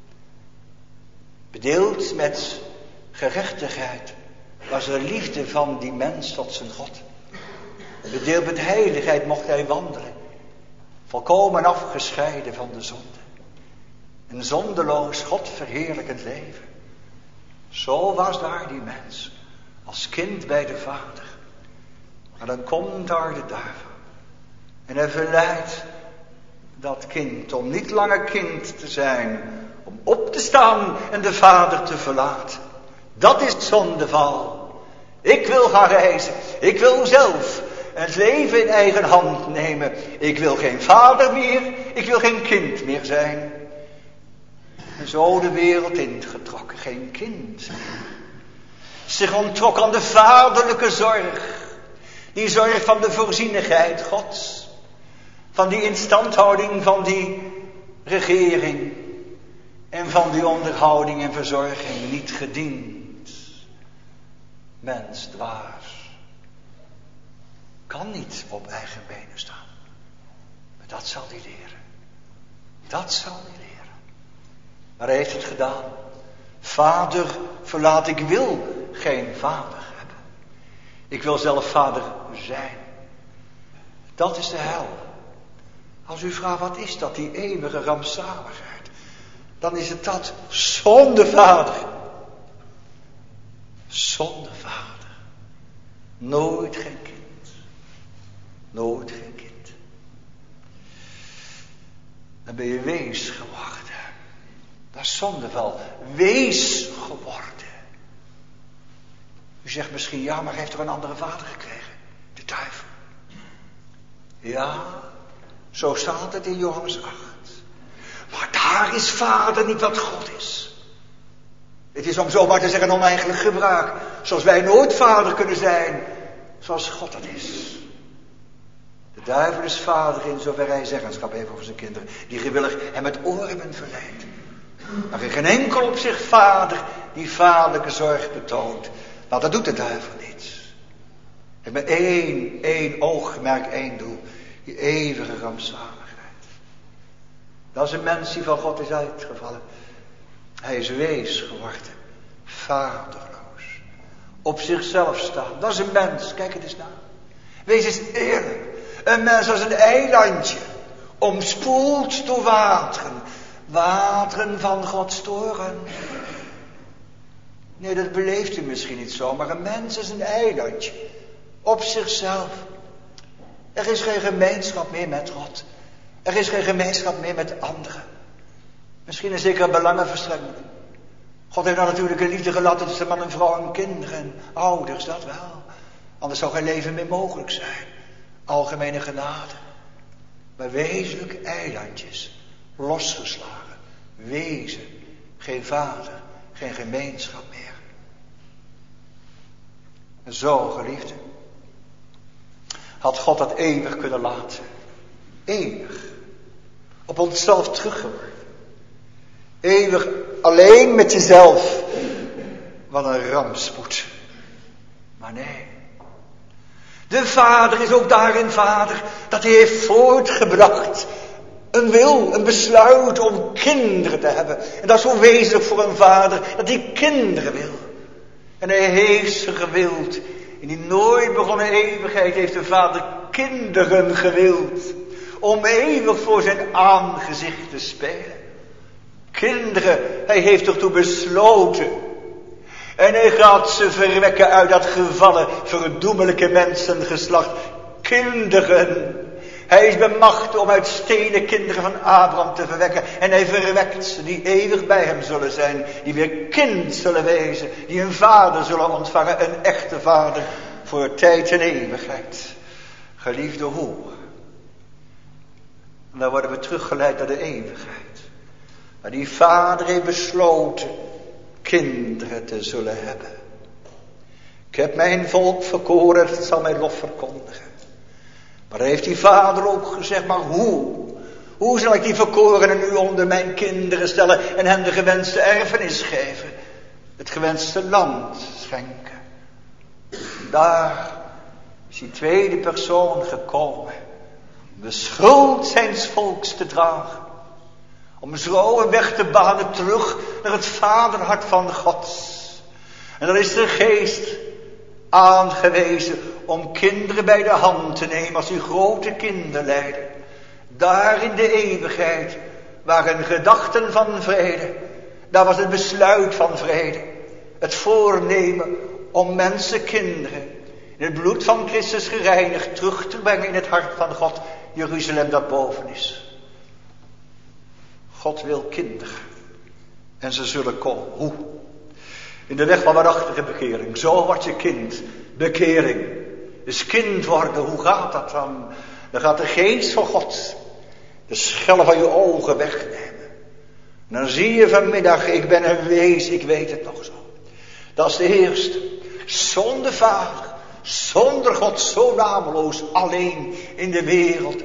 Bedeeld met gerechtigheid was er liefde van die mens tot zijn God. Bedeeld met heiligheid mocht hij wandelen, volkomen afgescheiden van de zonde. Een zondeloos, God verheerlijkend leven. Zo was daar die mens, als kind bij de vader. Maar dan komt daar de duivel. En hij verleidt dat kind om niet langer kind te zijn, om op te staan en de vader te verlaten. Dat is zondeval. Ik wil gaan reizen. Ik wil zelf het leven in eigen hand nemen. Ik wil geen vader meer. Ik wil geen kind meer zijn. En zo de wereld ingetrokken. Geen kind meer. Zich onttrok aan de vaderlijke zorg. Die zorg van de voorzienigheid Gods. Van die instandhouding van die regering. En van die onderhouding en verzorging niet gediend. Mens dwaas. Kan niet op eigen benen staan. Maar dat zal hij leren. Dat zal hij leren. Maar hij heeft het gedaan. Vader verlaat, ik wil geen vader hebben. Ik wil zelf vader zijn. Dat is de hel. Als u vraagt, wat is dat, die eeuwige rampzaligheid? Dan is het dat, zonder vader. Zonder vader. Nooit geen kind. Nooit geen kind. Dan ben je wees geworden. Dat is zondeval. Wees geworden. U zegt misschien, ja, maar hij heeft toch een andere vader gekregen? De duivel. Ja, zo staat het in Johannes 8. Maar daar is vader niet wat God is. Het is om zomaar te zeggen oneigenlijk gebruik. Zoals wij nooit vader kunnen zijn. Zoals God dat is. De duivel is vader in zover hij zeggenschap heeft over zijn kinderen. Die gewillig hem met oren verleidt. Maar in geen enkel opzicht vader die vaderlijke zorg betoont. Nou, dat doet de duivel niet. Hij heeft maar één oogmerk, één doel. Die eeuwige rampzaligheid. Dat is een mens die van God is uitgevallen. Hij is wees geworden. Vaderloos. Op zichzelf staan. Dat is een mens. Kijk het eens naar. Wees eens eerlijk. Een mens als een eilandje. Omspoeld door wateren. Wateren van Gods toren. Nee, dat beleeft u misschien niet zo. Maar een mens is een eilandje. Op zichzelf. Er is geen gemeenschap meer met God. Er is geen gemeenschap meer met anderen. Misschien een zekere belangenverstrengeling. God heeft nou natuurlijk een liefde gelaten tussen man en vrouw en kinderen en ouders, dat wel. Anders zou geen leven meer mogelijk zijn. Algemene genade. Maar wezenlijk eilandjes. Losgeslagen. Wezen. Geen vader. Geen gemeenschap meer. En zo, geliefde, had God dat eeuwig kunnen laten. Eeuwig. Op onszelf teruggeworpen. Eeuwig alleen met jezelf. Wat een rampspoed. Maar nee. De vader is ook daarin vader. Dat hij heeft voortgebracht. Een wil, een besluit om kinderen te hebben. En dat is zo wezenlijk voor een vader. Dat hij kinderen wil. En hij heeft ze gewild. In die nooit begonnen eeuwigheid heeft de vader kinderen gewild. Om eeuwig voor zijn aangezicht te spelen. Kinderen, hij heeft ertoe besloten. En hij gaat ze verwekken uit dat gevallen, verdoemelijke mensengeslacht. Kinderen. Hij is bemacht om uit stenen kinderen van Abraham te verwekken. En hij verwekt ze die eeuwig bij hem zullen zijn. Die weer kind zullen wezen. Die een vader zullen ontvangen. Een echte vader voor tijd en eeuwigheid. Geliefde, hoe? En dan worden we teruggeleid naar de eeuwigheid. Maar die Vader heeft besloten kinderen te zullen hebben. Ik heb mijn volk verkoren, het zal mijn lof verkondigen. Maar heeft die Vader ook gezegd, maar hoe? Hoe zal ik die verkorenen nu onder mijn kinderen stellen en hen de gewenste erfenis geven? Het gewenste land schenken. Daar is die tweede persoon gekomen. Om de schuld zijns volks te dragen. Om zo een weg te banen terug naar het vaderhart van God. En dan is de geest aangewezen om kinderen bij de hand te nemen als die grote kinderleider. Daar in de eeuwigheid waren gedachten van vrede. Daar was het besluit van vrede. Het voornemen om mensenkinderen in het bloed van Christus gereinigd terug te brengen in het hart van God. Jeruzalem dat boven is. God wil kinderen. En ze zullen komen. Hoe? In de weg van waarachtige bekering. Zo wordt je kind. Bekering. Dus kind worden, hoe gaat dat dan? Dan gaat de geest van God de schellen van je ogen wegnemen. En dan zie je vanmiddag, ik ben een wees, ik weet het nog zo. Dat is de eerste. Zonder vader, zonder God, zo nameloos, alleen in de wereld.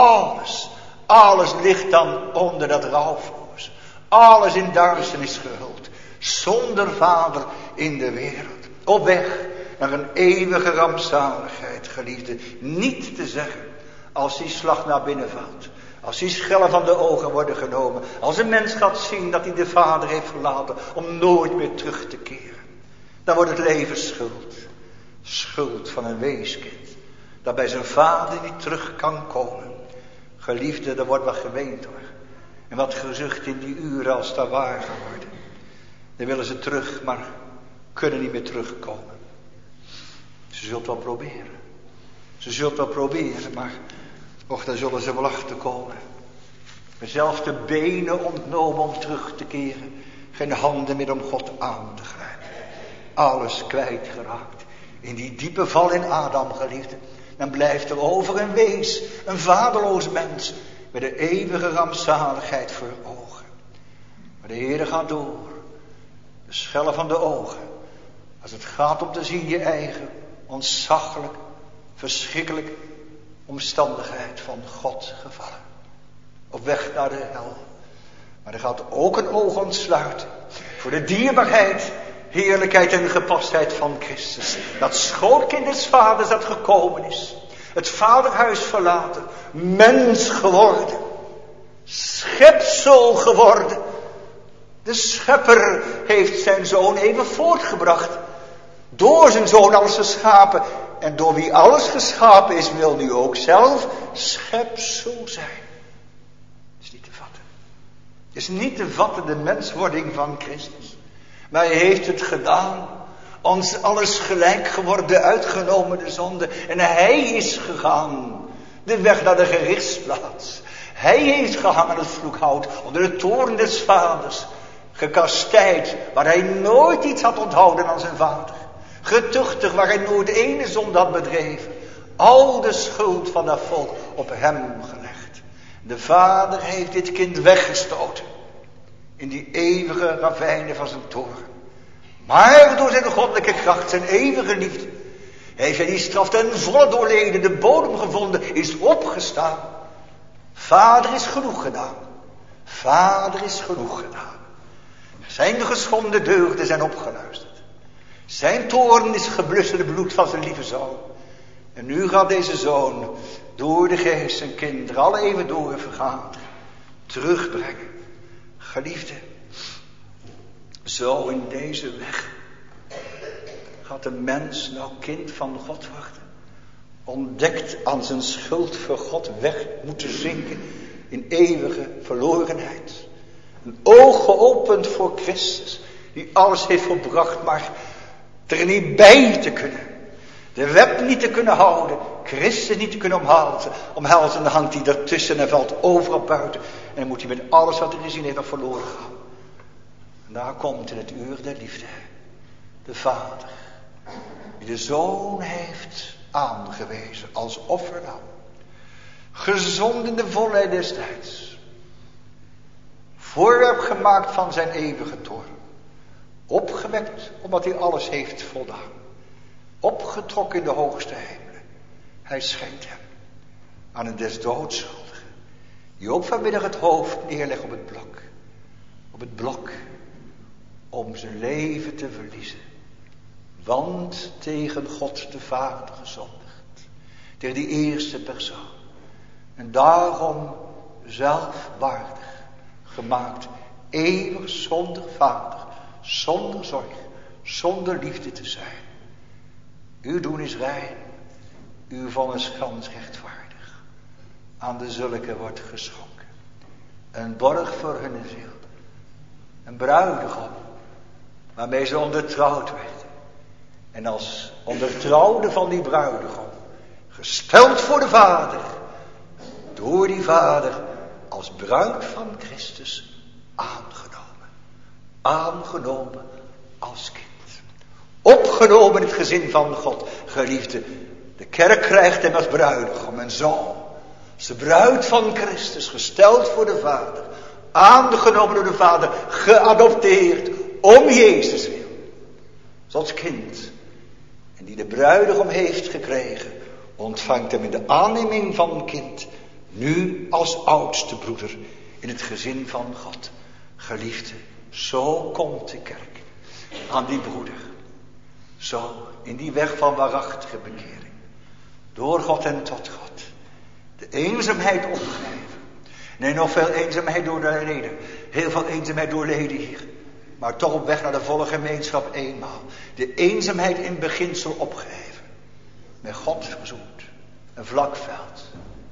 Alles ligt dan onder dat rouwvloers. Alles in duisternis gehuld. Zonder vader in de wereld. Op weg naar een eeuwige rampzaligheid, geliefde. Niet te zeggen, als die slag naar binnen valt. Als die schellen van de ogen worden genomen. Als een mens gaat zien dat hij de vader heeft verlaten om nooit meer terug te keren. Dan wordt het leven schuld. Schuld van een weeskind. Dat bij zijn vader niet terug kan komen. Geliefde, er wordt wat geweend hoor. En wat gezucht in die uren als dat waar geworden. Dan willen ze terug, maar kunnen niet meer terugkomen. Ze zult wel proberen. Ze zult wel proberen, maar och, dan zullen ze wel achterkomen. Zelfs de benen ontnomen om terug te keren. Geen handen meer om God aan te grijpen. Alles kwijtgeraakt. In die diepe val in Adam, geliefde. Dan blijft er over een wees, een vaderloos mens. Met de eeuwige rampzaligheid voor ogen. Maar de Heere gaat door. De schellen van de ogen. Als het gaat om te zien je eigen ontzaglijk, verschrikkelijk omstandigheid van God gevallen. Op weg naar de hel. Maar er gaat ook een oog ontsluiten. Voor de dierbaarheid, heerlijkheid en gepastheid van Christus. Dat schoonkind des vaders dat gekomen is. Het vaderhuis verlaten. Mens geworden. Schepsel geworden. De schepper heeft zijn zoon even voortgebracht. Door zijn zoon alles geschapen. En door wie alles geschapen is, wil nu ook zelf schepsel zijn. Het is niet te vatten. Het is niet te vatten, de menswording van Christus. Maar hij heeft het gedaan. Ons alles gelijk geworden, uitgenomen de zonde. En hij is gegaan. De weg naar de gerichtsplaats. Hij heeft gehangen aan het vloekhout. Onder de toorn des vaders. Gekastijd. Waar hij nooit iets had onthouden aan zijn vader. Getuchtig waar hij nooit ene zonde had bedreven. Al de schuld van dat volk op hem gelegd. De vader heeft dit kind weggestoten. In die eeuwige ravijnen van zijn toorn. Maar door zijn goddelijke kracht, zijn eeuwige liefde. Heeft hij die straf ten volle doorleden, de bodem gevonden, is opgestaan. Vader is genoeg gedaan. Vader is genoeg gedaan. Zijn de geschonden deugden zijn opgeluisterd. Zijn toorn is geblust in het bloed van zijn lieve zoon. En nu gaat deze zoon door de geest zijn kinderen alle even door vergaderen. Terugbrengen. Geliefde. Zo in deze weg gaat de mens nou kind van God worden. Ontdekt aan zijn schuld voor God weg moeten zinken in eeuwige verlorenheid. Een oog geopend voor Christus, die alles heeft volbracht, maar er niet bij te kunnen. De web niet te kunnen houden, Christus niet te kunnen omhelzen, dan hangt hij ertussen en valt overal buiten. En dan moet hij met alles wat hij gezien heeft nog verloren gaan. En daar komt in het uur der liefde de Vader, die de Zoon heeft aangewezen als offerlam. Gezond in de volheid des tijds. Voorwerp gemaakt van zijn eeuwige toorn. Opgewekt omdat hij alles heeft voldaan. Opgetrokken in de hoogste hemelen. Hij schenkt hem aan een des doods schuldige. Die ook vanmiddag het hoofd neerlegt op het blok. Op het blok. Om zijn leven te verliezen. Want tegen God de Vader gezondigd. Tegen die eerste persoon. En daarom zelf waardig gemaakt. Eeuwig zonder vader. Zonder zorg. Zonder liefde te zijn. Uw doen is rein. Uw vonnis gans rechtvaardig. Aan de zulke wordt geschonken. Een borg voor hun ziel. Een bruidegom. Waarmee ze ondertrouwd werden. En als ondertrouwde van die bruidegom. Gesteld voor de Vader. Door die Vader als bruid van Christus aangenomen. Aangenomen als kind. Opgenomen in het gezin van God. Geliefde, de kerk krijgt hem als bruidegom en zo. Als de bruid van Christus gesteld voor de Vader. Aangenomen door de Vader. Geadopteerd om Jezus wil. Zoals kind. En die de bruidegom heeft gekregen. Ontvangt hem in de aanneming van een kind. Nu als oudste broeder in het gezin van God. Geliefde, zo komt de kerk aan die broeder. Zo in die weg van waarachtige bekering. Door God en tot God. De eenzaamheid opgegeven. Nee, nog veel eenzaamheid doorleden. Heel veel eenzaamheid doorleden hier. Maar toch op weg naar de volle gemeenschap eenmaal. De eenzaamheid in beginsel opgeheven. Met God verzoend. Een vlak veld.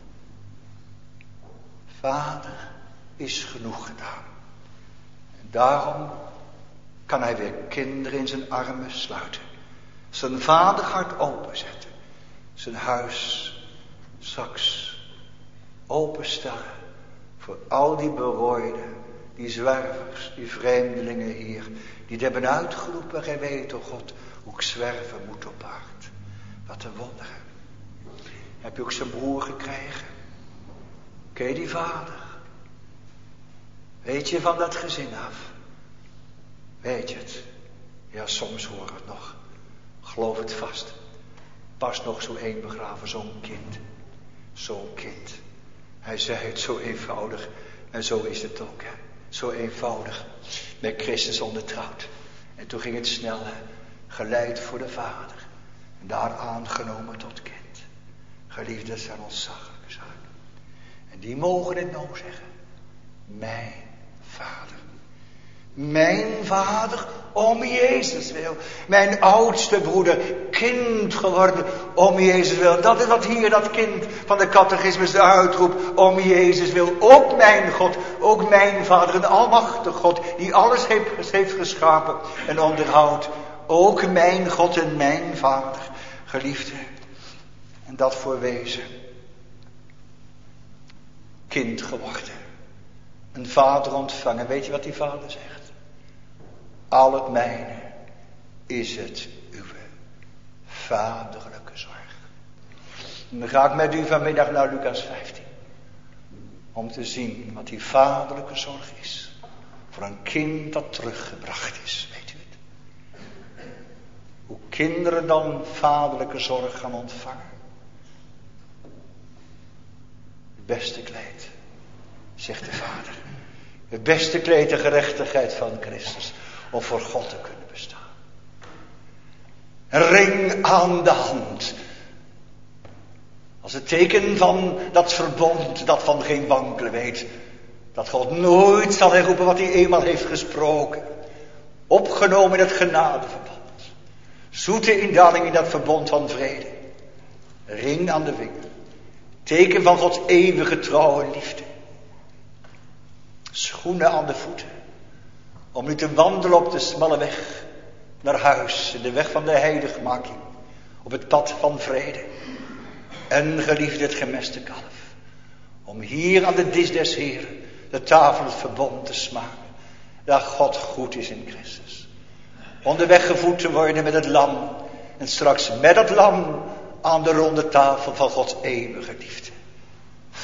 Vader is genoeg gedaan. En daarom kan hij weer kinderen in zijn armen sluiten. Zijn vaderhart openzetten. Zijn huis straks openstellen. Voor al die berooiden, die zwervers, die vreemdelingen hier. Die het hebben uitgeroepen, gij weet, o God, hoe ik zwerven moet op aard. Wat een wonderen. Heb je ook zijn broer gekregen? Ken je die vader? Weet je van dat gezin af? Weet je het? Ja, soms hoor het nog. Geloof het vast. Pas nog zo één begraven, zo'n kind. Zo'n kind. Hij zei het zo eenvoudig. En zo is het ook, hè. Zo eenvoudig. Met Christus ondertrouwd. En toen ging het snel, hè. Geleid voor de Vader. En daar aangenomen tot kind. Geliefden, zijn ontzaglijke zaken. En die mogen het nou zeggen. Mijn Vader. Mijn Vader, om Jezus wil. Mijn oudste broeder, kind geworden, om Jezus wil. Dat is wat hier dat kind van de catechismus uitroept. Om Jezus wil. Ook mijn God, ook mijn Vader, een almachtig God, die alles heeft geschapen en onderhoudt. Ook mijn God en mijn Vader, geliefde. En dat voor wezen. Kind geworden. Een vader ontvangen. Weet je wat die vader zegt? Al het mijne is het uwe vaderlijke zorg. En dan ga ik met u vanmiddag naar Lucas 15. Om te zien wat die vaderlijke zorg is. Voor een kind dat teruggebracht is. Weet u het? Hoe kinderen dan vaderlijke zorg gaan ontvangen. Het beste kleed, zegt de Vader. Het beste kleed de gerechtigheid van Christus. Om voor God te kunnen bestaan. Een ring aan de hand. Als het teken van dat verbond dat van geen wankelen weet. Dat God nooit zal herroepen wat hij eenmaal heeft gesproken. Opgenomen in het genadeverbond. Zoete indaling in dat verbond van vrede. Een ring aan de vinger. Teken van Gods eeuwige trouw en liefde. Schoenen aan de voeten. Om nu te wandelen op de smalle weg naar huis. In de weg van de heiligmaking. Op het pad van vrede. En geliefde het gemeste kalf. Om hier aan de dis des Heren. De tafel het verbond te smaken. Dat God goed is in Christus. Onderweg gevoed te worden met het lam. En straks met het lam aan de ronde tafel van Gods eeuwige liefde.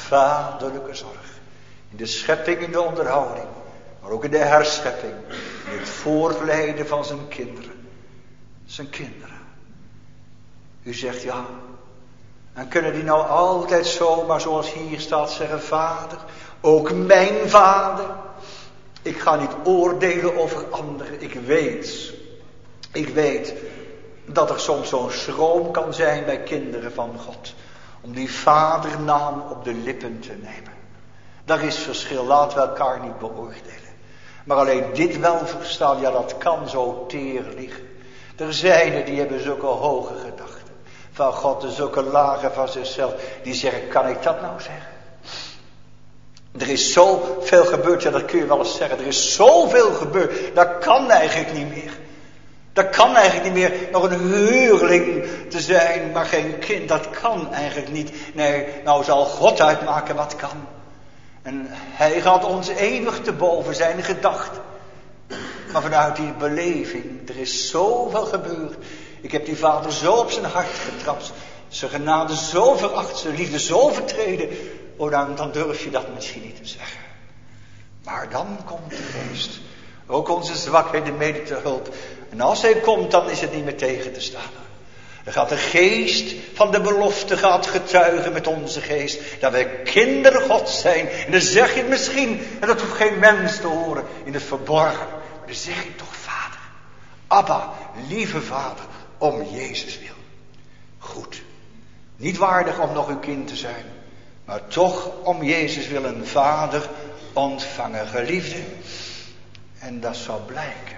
vaderlijke zorg. In de schepping, in de onderhouding. Maar ook in de herschepping. In het voortleiden van zijn kinderen. Zijn kinderen. U zegt ja. En kunnen die nou altijd zomaar zoals hier staat zeggen, Vader, ook mijn Vader. Ik ga niet oordelen over anderen. Ik weet dat er soms zo'n schroom kan zijn bij kinderen van God. Om die vadernaam op de lippen te nemen. Daar is verschil, laten we elkaar niet beoordelen. Maar alleen dit wel verstaan, ja dat kan zo teer liggen. Er zijn er die hebben zulke hoge gedachten van God en zulke lagen van zichzelf. Die zeggen, kan ik dat nou zeggen? Er is zoveel gebeurd, ja dat kun je wel eens zeggen. Er is zoveel gebeurd, dat kan eigenlijk niet meer. Dat kan eigenlijk niet meer nog een huurling te zijn, maar geen kind. Dat kan eigenlijk niet. Nee, nou zal God uitmaken wat kan. En hij gaat ons eeuwig te boven zijn gedachten. Maar vanuit die beleving, er is zoveel gebeurd. Ik heb die vader zo op zijn hart getrapt. Zijn genade zo veracht, zijn liefde zo vertreden. Oh, dan durf je dat misschien niet te zeggen. Maar dan komt de geest. Ook onze zwakheden mede te hulp. En als hij komt, dan is het niet meer tegen te staan. Dan gaat de geest van de belofte gaat getuigen met onze geest. Dat wij kinderen God zijn. En dan zeg je het misschien. En dat hoeft geen mens te horen in het verborgen. Maar dan zeg je toch Vader. Abba, lieve Vader. Om Jezus wil. Goed. Niet waardig om nog een kind te zijn. Maar toch om Jezus wil een vader ontvangen. Geliefde. En dat zal blijken.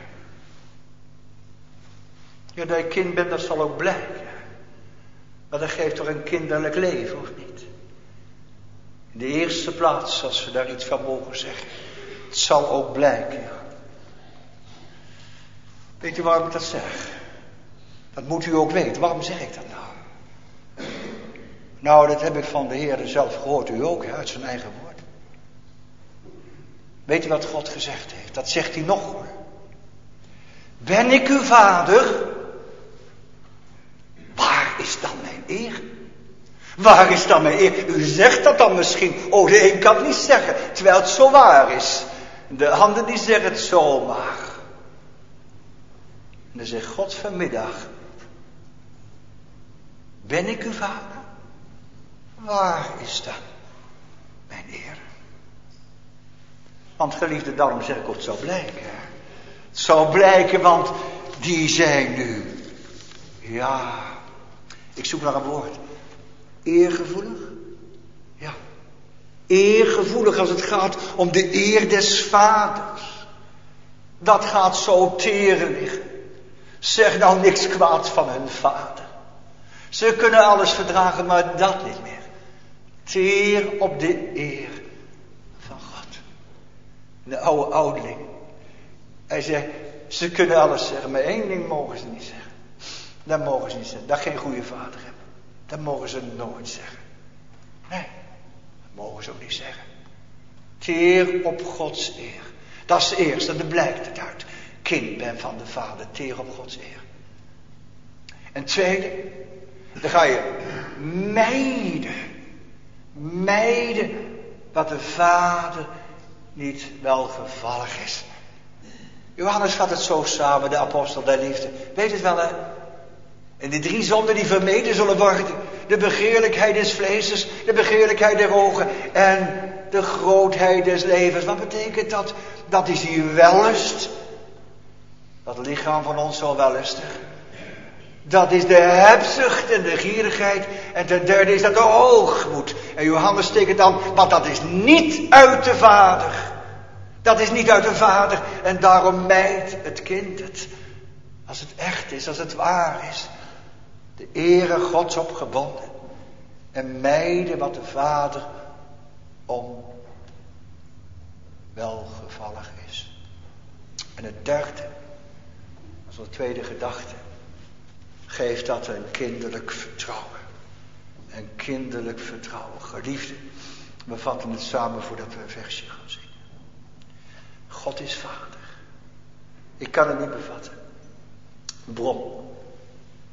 Ja, dat je kind bent, dat zal ook blijken. Maar dat geeft toch een kinderlijk leven, of niet? In de eerste plaats, als we daar iets van mogen zeggen. Het zal ook blijken, ja. Weet u waarom ik dat zeg? Dat moet u ook weten. Waarom zeg ik dat nou? Nou, dat heb ik van de Heer zelf gehoord. U ook, hè, uit zijn eigen woord. Weet u wat God gezegd heeft? Dat zegt hij nog hoor. Ben ik uw vader? Waar is dan mijn eer? Waar is dan mijn eer? U zegt dat dan misschien. Oh, de een kan het niet zeggen. Terwijl het zo waar is. De anderen die zeggen het zomaar. En dan zegt God vanmiddag. Ben ik uw vader? Waar is dan mijn eer? Want geliefde, daarom zeg ik ook het zal blijken. Het zal blijken, want die zijn nu. Ja, ik zoek naar een woord. Eergevoelig? Ja. Eergevoelig als het gaat om de eer des vaders. Dat gaat zo teren liggen. Zeg nou niks kwaads van hun vader. Ze kunnen alles verdragen, maar dat niet meer. Teer op de eer van God. De oude ouderling. Hij zei, ze kunnen alles zeggen, maar één ding mogen ze niet zeggen. Dat mogen ze niet zeggen. Dat geen goede vader hebben. Dat mogen ze nooit zeggen. Nee, dat mogen ze ook niet zeggen. Teer op Gods eer. Dat is het eerste, dat blijkt het uit. Kind ben van de vader, teer op Gods eer. En tweede, dan ga je mijden wat de vader niet welgevallig is. Johannes gaat het zo samen, de apostel der liefde. Weet het wel, hè? En die 3 zonden die vermeden zullen worden. De begeerlijkheid des vleeses, de begeerlijkheid der ogen en de grootheid des levens. Wat betekent dat? Dat is die wellust. Dat lichaam van ons zo wellustig. Dat is de hebzucht en de gierigheid. En ten derde is dat de hoogmoed. En Johannes tekent dan, want dat is niet uit de vader. Dat is niet uit de vader. En daarom mijdt het kind het. Als het echt is, als het waar is. De ere Gods opgebonden. En mijden wat de vader onwelgevallig is. En het derde, als een tweede gedachte. Geeft dat een kinderlijk vertrouwen. Een kinderlijk vertrouwen. Geliefde, we vatten het samen voordat we een versje gaan zingen. God is vader. Ik kan het niet bevatten. Bron.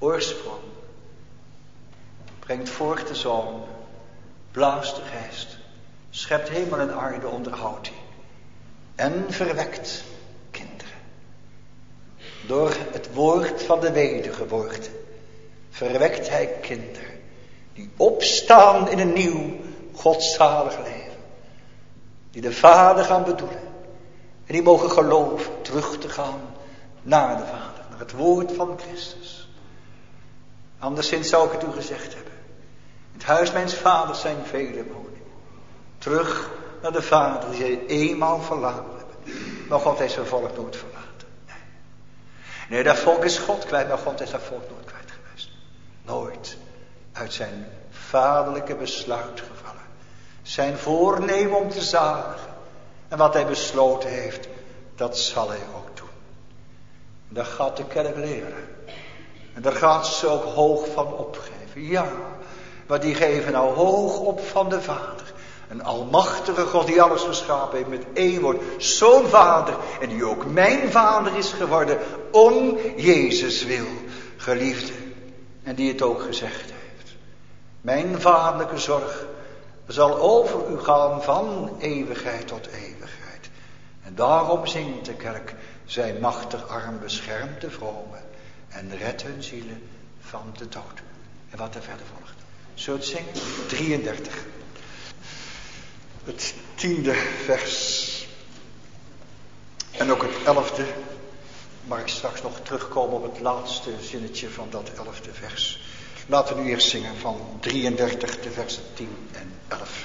Oorsprong. Brengt voort de zoon. Blaast de geest. schept hemel en aarde, onderhoudt hij. En verwekt kinderen. Door het woord van de wedergeboorte verwekt hij kinderen. Die opstaan in een nieuw godzalig leven. Die de Vader gaan bedoelen. En die mogen geloven terug te gaan naar de Vader. Naar het woord van Christus. Anderszins zou ik het u gezegd hebben. Het huis mijns vaders zijn vele woningen. Terug naar de Vader die zij eenmaal verlaten hebben. Maar God heeft zijn volk nooit verlaten. Nee, dat volk is God kwijt, maar God is dat volk nooit kwijt geweest. Nooit uit zijn vaderlijke besluit gevallen. Zijn voornemen om te zaligen. En wat hij besloten heeft, dat zal hij ook doen. En dat gaat de kerk leren. En daar gaat ze ook hoog van opgeven. Ja, maar die geven nou hoog op van de Vader. Een almachtige God die alles geschapen heeft met één woord. Zo'n Vader. En die ook mijn Vader is geworden. Om Jezus wil. Geliefde. En die het ook gezegd heeft. Mijn vaderlijke zorg zal over u gaan van eeuwigheid tot eeuwigheid. En daarom zingt de kerk. Zijn machtig arm beschermt de vromen. En redt hun zielen van de dood. En wat er verder volgt. Zullen we het zingen? 33. Het 10e vers. En ook het 11e. Maar ik straks nog terugkomen op het laatste zinnetje van dat 11e vers. Laten we nu eerst zingen van 33 de versen 10 en 11.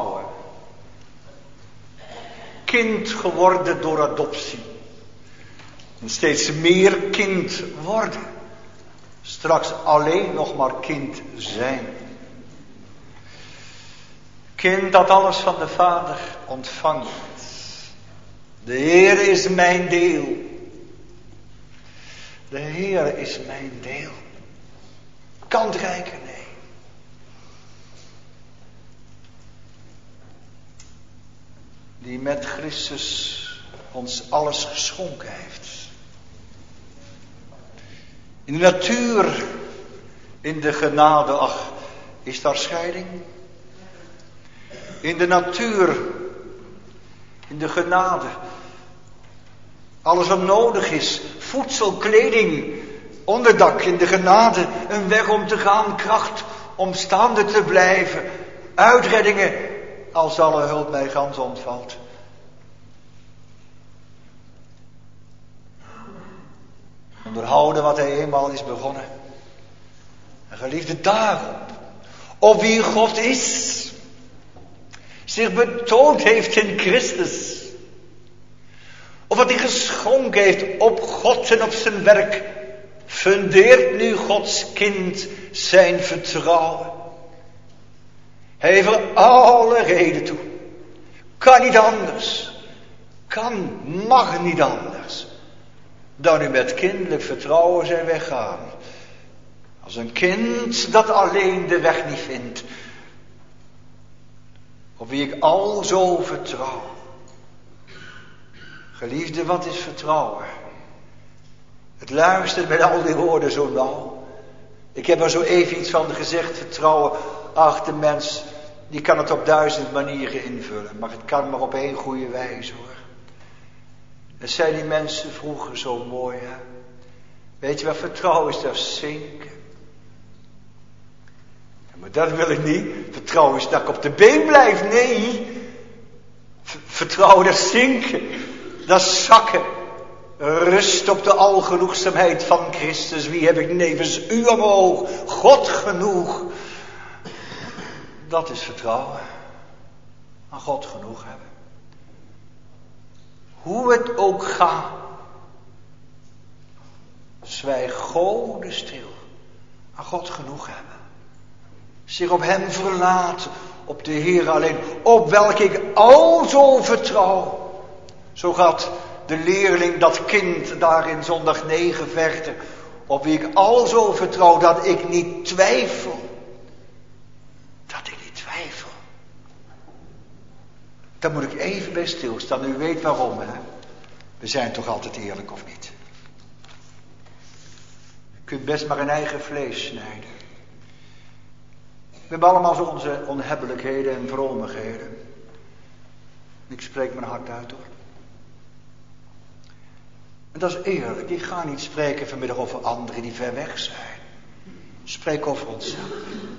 vertrouwen. Kind geworden door adoptie. En steeds meer kind worden. Straks alleen nog maar kind zijn. Kind dat alles van de Vader ontvangt. De Heer is mijn deel. De Heer is mijn deel. Kan het rijken? Nee. Die met Christus ons alles geschonken heeft. In de natuur, in de genade, ach, is daar scheiding? In de natuur, in de genade, alles wat nodig is, voedsel, kleding, onderdak, in de genade, een weg om te gaan, kracht om staande te blijven, uitreddingen, als alle hulp mij gans ontvalt. Onderhouden wat hij eenmaal is begonnen. En geliefde, daarop, op wie God is, zich betoond heeft in Christus, of wat hij geschonken heeft op God en op zijn werk, fundeert nu Gods kind zijn vertrouwen. Hij heeft er alle reden toe. Kan niet anders. Mag niet anders. Dan u met kinderlijk vertrouwen zijn weggaan. Als een kind dat alleen de weg niet vindt. Op wie ik al zo vertrouw. Geliefde, wat is vertrouwen? Het luistert met al die woorden zo nauw. Ik heb er zo even iets van gezegd. Vertrouwen, ach, de mens, die kan het op 1000 manieren invullen. Maar het kan maar op één goede wijze, hoor. Dat zijn die mensen vroeger zo mooi, hè. Weet je wat vertrouwen is? Dat is zinken. Ja, maar dat wil ik niet. Vertrouwen is dat ik op de been blijf. Nee. Vertrouwen, dat is zinken. Dat is zakken. Rust op de algenoegzaamheid van Christus. Wie heb ik nevens u omhoog? God genoeg. Dat is vertrouwen. Aan God genoeg hebben. Hoe het ook gaat. Zwijg Gode stil. Aan God genoeg hebben. Zich op hem verlaten. Op de Heer alleen. Op welke ik al zo vertrouw. Zo gaat de leerling, dat kind daar in zondag 9 verder. Op wie ik al zo vertrouw dat ik niet twijfel. Dat ik niet twijfel. Daar moet ik even bij stilstaan. U weet waarom, hè. We zijn toch altijd eerlijk, of niet? U kunt best maar een eigen vlees snijden. We hebben allemaal zo onze onhebbelijkheden en vromigheden. Ik spreek mijn hart uit, hoor. En dat is eerlijk. Ik ga niet spreken vanmiddag over anderen die ver weg zijn. Spreek over onszelf.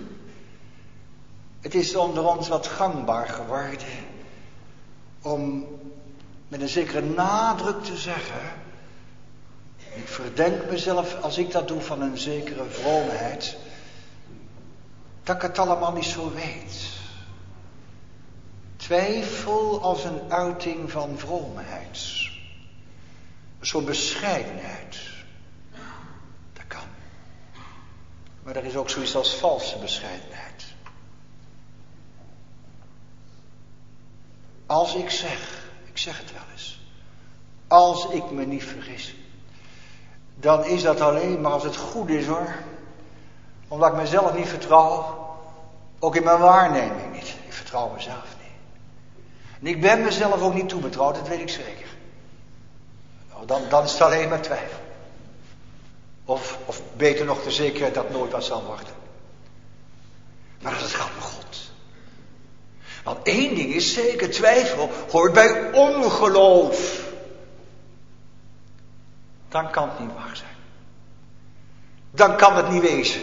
Het is onder ons wat gangbaar geworden om met een zekere nadruk te zeggen, ik verdenk mezelf als ik dat doe van een zekere vroomheid, dat ik het allemaal niet zo weet. Twijfel als een uiting van vroomheid. Zo'n bescheidenheid. Dat kan. Maar er is ook zoiets als valse bescheidenheid. Als ik zeg het wel eens. Als ik me niet vergis. Dan is dat alleen maar als het goed is, hoor. Omdat ik mezelf niet vertrouw. Ook in mijn waarneming niet. Ik vertrouw mezelf niet. En ik ben mezelf ook niet toebetrouwd, dat weet ik zeker. Dan is het alleen maar twijfel. Of beter nog de zekerheid dat nooit wat zal worden. Maar als het gaat met God. Want één ding is zeker, twijfel hoort bij ongeloof. Dan kan het niet waar zijn. Dan kan het niet wezen.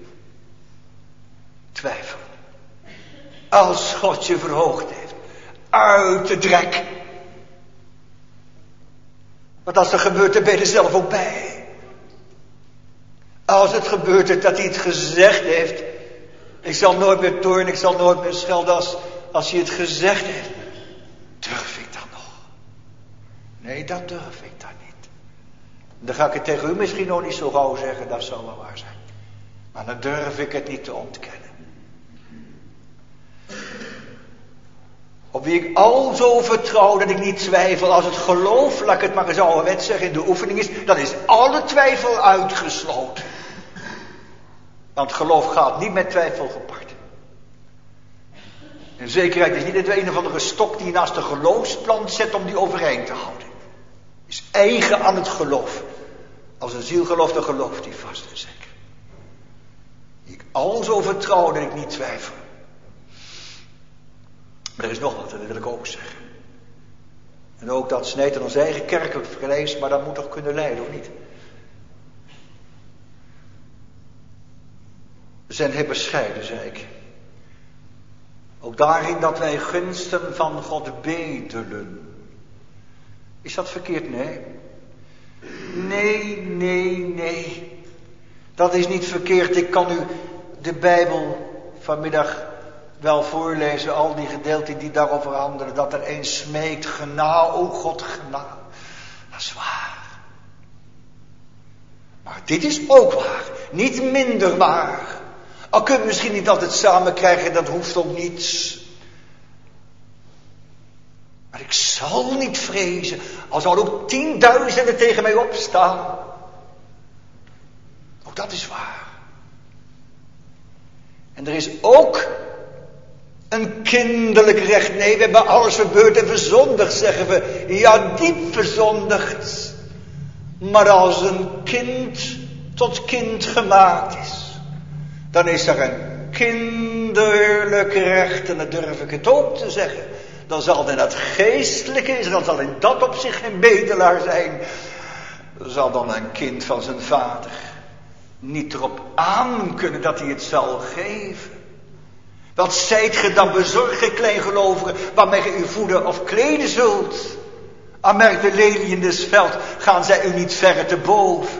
Twijfel. Als God je verhoogd heeft. Uit de drek. Want als er gebeurt, dan ben je er zelf ook bij. Als het gebeurt dat hij het gezegd heeft. Ik zal nooit meer toornen, ik zal nooit meer schelden. Als hij het gezegd heeft, durf ik dat nog? Nee, dat durf ik dan niet. Dan ga ik het tegen u misschien nog niet zo gauw zeggen, dat zal wel waar zijn. Maar dan durf ik het niet te ontkennen. Op wie ik al zo vertrouw dat ik niet twijfel. Als het geloof, laat ik het maar eens ouderwets zeggen, in de oefening is, dan is alle twijfel uitgesloten. Want geloof gaat niet met twijfel gepaard. En zekerheid is niet het een of andere stok die je naast de geloofsplant zet om die overeind te houden. Is eigen aan het geloof. Als een ziel gelooft, dan gelooft hij vast en zeker. Ik al zo vertrouw dat ik niet twijfel. Maar er is nog wat, dat wil ik ook zeggen. En ook dat snijdt in ons eigen kerkelijk vlees, maar dat moet toch kunnen leiden, of niet? We zijn heel bescheiden, zei ik. Ook daarin dat wij gunsten van God bedelen. Is dat verkeerd? Nee. Nee. Dat is niet verkeerd. Ik kan u de Bijbel vanmiddag wel voorlezen. Al die gedeelten die daarover handelen. Dat er een smeekt. Genade, o God, genade. Dat is waar. Maar dit is ook waar. Niet minder waar. Al kun je misschien niet altijd samen krijgen. Dat hoeft ook niet. Maar ik zal niet vrezen. Al zouden ook 10.000 tegen mij opstaan. Ook dat is waar. En er is ook een kinderlijk recht. Nee, we hebben alles verbeurd en verzondigd, zeggen we. Ja, diep verzondigd. Maar als een kind tot kind gemaakt is, dan is er een kinderlijk recht. En dan durf ik het ook te zeggen. Dan zal in het geestelijke is, dan zal in dat op zich geen bedelaar zijn. Dan zal dan een kind van zijn vader niet erop aan kunnen dat hij het zal geven. Wat zijt ge dan bezorgd, kleingelovigen, waarmee ge u voeden of kleden zult? Aanmerk de leliën des veld, gaan zij u niet verre te boven?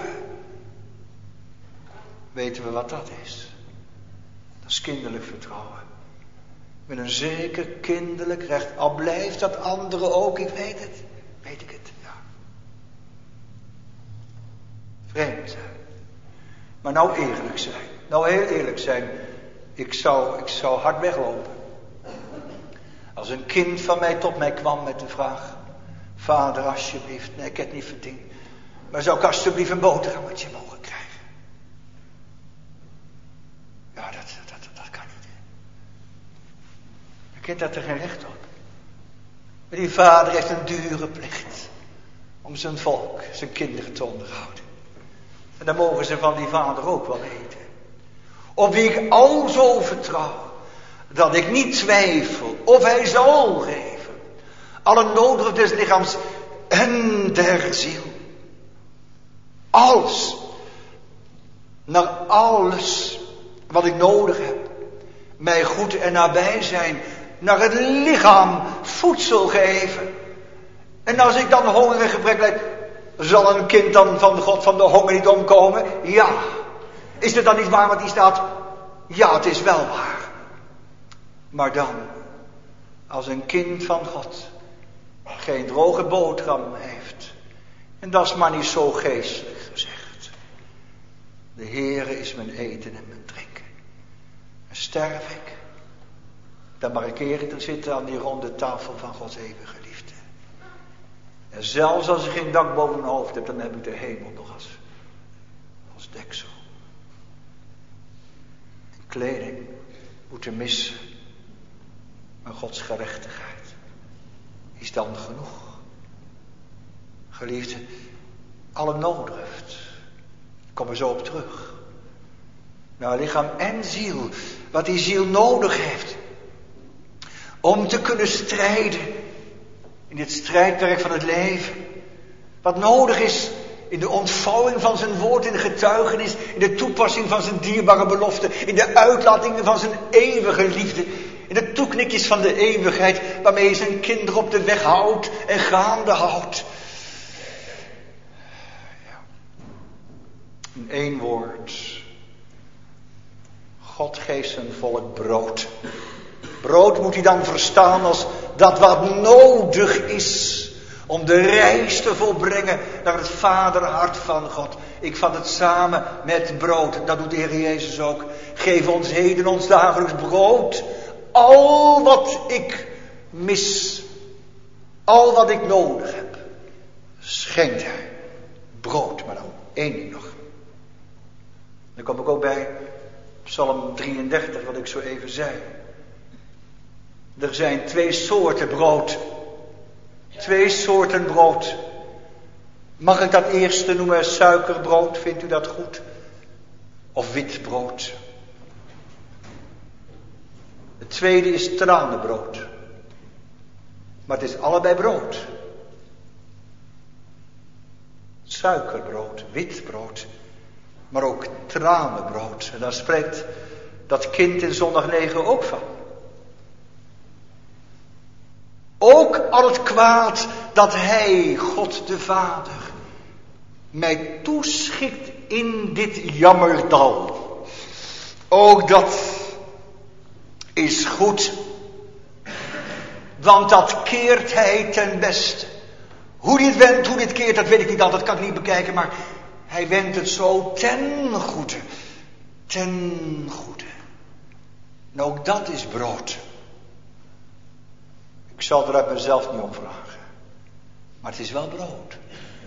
Weten we wat dat is? Dat is kinderlijk vertrouwen. Met een zeker kinderlijk recht. Al blijft dat andere ook, ik weet het. Weet ik het, ja. Vreemd zijn. Maar nou eerlijk zijn. Nou heel eerlijk zijn. Ik zou hard weglopen. Als een kind van mij tot mij kwam met de vraag: Vader, alsjeblieft. Nee, ik heb het niet verdiend. Maar zou ik alsjeblieft een boterhammetje mogen krijgen? Ja, dat kan niet. Een kind had er geen recht op. Maar die vader heeft een dure plicht om zijn volk, zijn kinderen te onderhouden. En dan mogen ze van die vader ook wel weten. Op wie ik al zo vertrouw, dat ik niet twijfel of hij zal geven. Alle noden des lichaams en der ziel. Alles. Naar alles wat ik nodig heb. Mij goed en nabij zijn. Naar het lichaam voedsel geven. En als ik dan honger en gebrek lijd, zal een kind dan van God van de honger niet omkomen? Ja. Is het dan niet waar wat hier staat? Ja, het is wel waar. Maar dan, als een kind van God geen droge boterham heeft, en dat is maar niet zo geestelijk gezegd. De Heere is mijn eten en mijn drinken. En sterf ik, dan markeer ik er zitten aan die ronde tafel van Gods eeuwige liefde. En zelfs als ik geen dak boven mijn hoofd heb, dan heb ik de hemel nog als deksel. En kleding moeten missen. Maar Gods gerechtigheid is dan genoeg. Geliefde, alle nooddruft, ik kom er zo op terug. Nou, lichaam en ziel, wat die ziel nodig heeft om te kunnen strijden in dit strijdwerk van het leven. Wat nodig is in de ontvouwing van zijn woord, in de getuigenis, in de toepassing van zijn dierbare belofte, in de uitlatingen van zijn eeuwige liefde, in de toeknikjes van de eeuwigheid, waarmee hij zijn kinderen op de weg houdt en gaande houdt. Ja. In één woord. God geeft zijn volk brood. Brood moet hij dan verstaan als dat wat nodig is om de reis te volbrengen naar het vaderhart van God. Ik vat het samen met brood. Dat doet de Heer Jezus ook. Geef ons heden ons dagelijks brood. Al wat ik mis, al wat ik nodig heb, schenkt hij. Brood, maar dan één ding nog. Dan kom ik ook bij Psalm 33, wat ik zo even zei. Er zijn 2 soorten brood. 2 soorten brood. Mag ik dat eerste noemen suikerbrood? Vindt u dat goed? Of wit brood? Het tweede is tranenbrood. Maar het is allebei brood. Suikerbrood, wit brood. Maar ook tranenbrood. En daar spreekt dat kind in zondag 9 ook van. Ook al het kwaad dat hij, God de Vader, mij toeschikt in dit jammerdal. Ook dat is goed. Want dat keert hij ten beste. Hoe dit wendt, hoe dit keert, dat weet ik niet altijd, kan ik niet bekijken. Maar hij wendt het zo ten goede. Ten goede. En ook dat is brood. Ik zal er uit mezelf niet om vragen. Maar het is wel brood.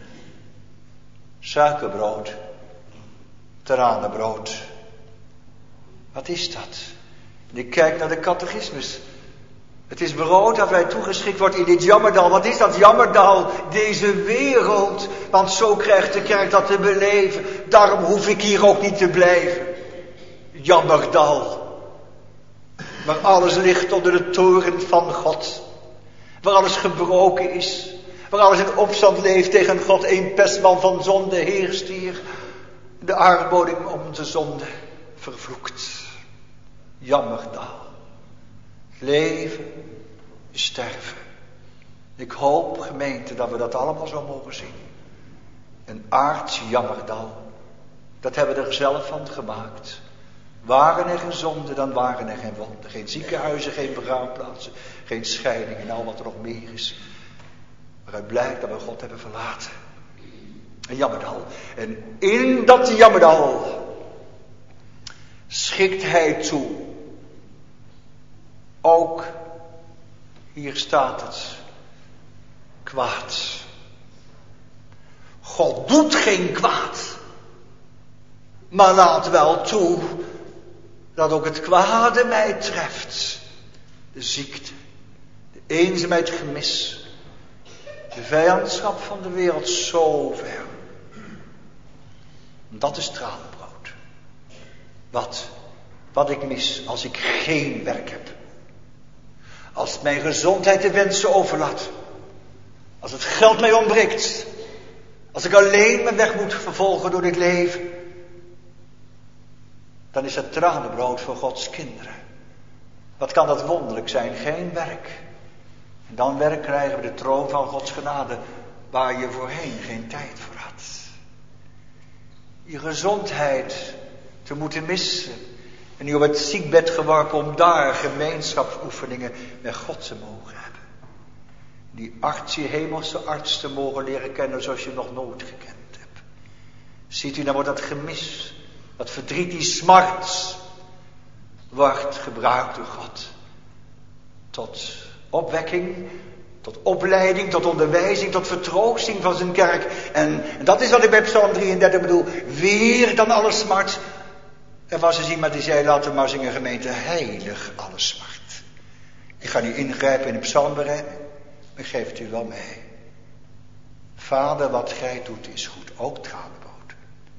Suikerbrood. Tranenbrood. Wat is dat? En ik kijk naar de catechismus. Het is brood dat wij toegeschikt wordt in dit jammerdal. Wat is dat jammerdal? Deze wereld. Want zo krijgt de kerk dat te beleven. Daarom hoef ik hier ook niet te blijven. Jammerdal. Waar alles ligt onder de toren van God. Waar alles gebroken is. Waar alles in opstand leeft tegen God. Eén pestman van zonde heerst hier. De aardbodem om de zonde vervloekt. Jammerdal. Leven, sterven. Ik hoop, gemeente, dat we dat allemaal zo mogen zien. Een aards jammerdal. Dat hebben we er zelf van gemaakt. Waren er geen zonden, dan waren er geen wonden. Geen ziekenhuizen, geen begraafplaatsen, geen scheiding en al wat er nog meer is. Waaruit blijkt dat we God hebben verlaten. Een jammerdal. En in dat jammerdal schikt hij toe. Ook, hier staat het, kwaad. God doet geen kwaad. Maar laat wel toe dat ook het kwade mij treft. De ziekte, de eenzaamheid, het gemis, de vijandschap van de wereld zo ver. Dat is tranenbrood. Wat ik mis als ik geen werk heb. Als mijn gezondheid de wensen overlaat. Als het geld mij ontbreekt. Als ik alleen mijn weg moet vervolgen door dit leven. Dan is het tranenbrood voor Gods kinderen. Wat kan dat wonderlijk zijn? Geen werk. En dan werk krijgen we de troon van Gods genade. Waar je voorheen geen tijd voor had. Je gezondheid te moeten missen. En nu op het ziekbed geworpen om daar gemeenschapsoefeningen met God te mogen hebben. Die arts, die hemelse arts te mogen leren kennen zoals je nog nooit gekend hebt. Ziet u, dan wordt dat gemis, dat verdriet, die smart, wordt gebruikt door God. Tot opwekking, tot opleiding, tot onderwijzing, tot vertroosting van zijn kerk. En dat is wat ik bij Psalm 33 bedoel. Weer dan alle smart. Er was eens iemand die zei, laten we maar zingen gemeente, heilig alle smart. Ik ga nu ingrijpen in de psalmbereiding, maar ik geef het u wel mee. Vader, wat gij doet is goed, ook tranenbrood.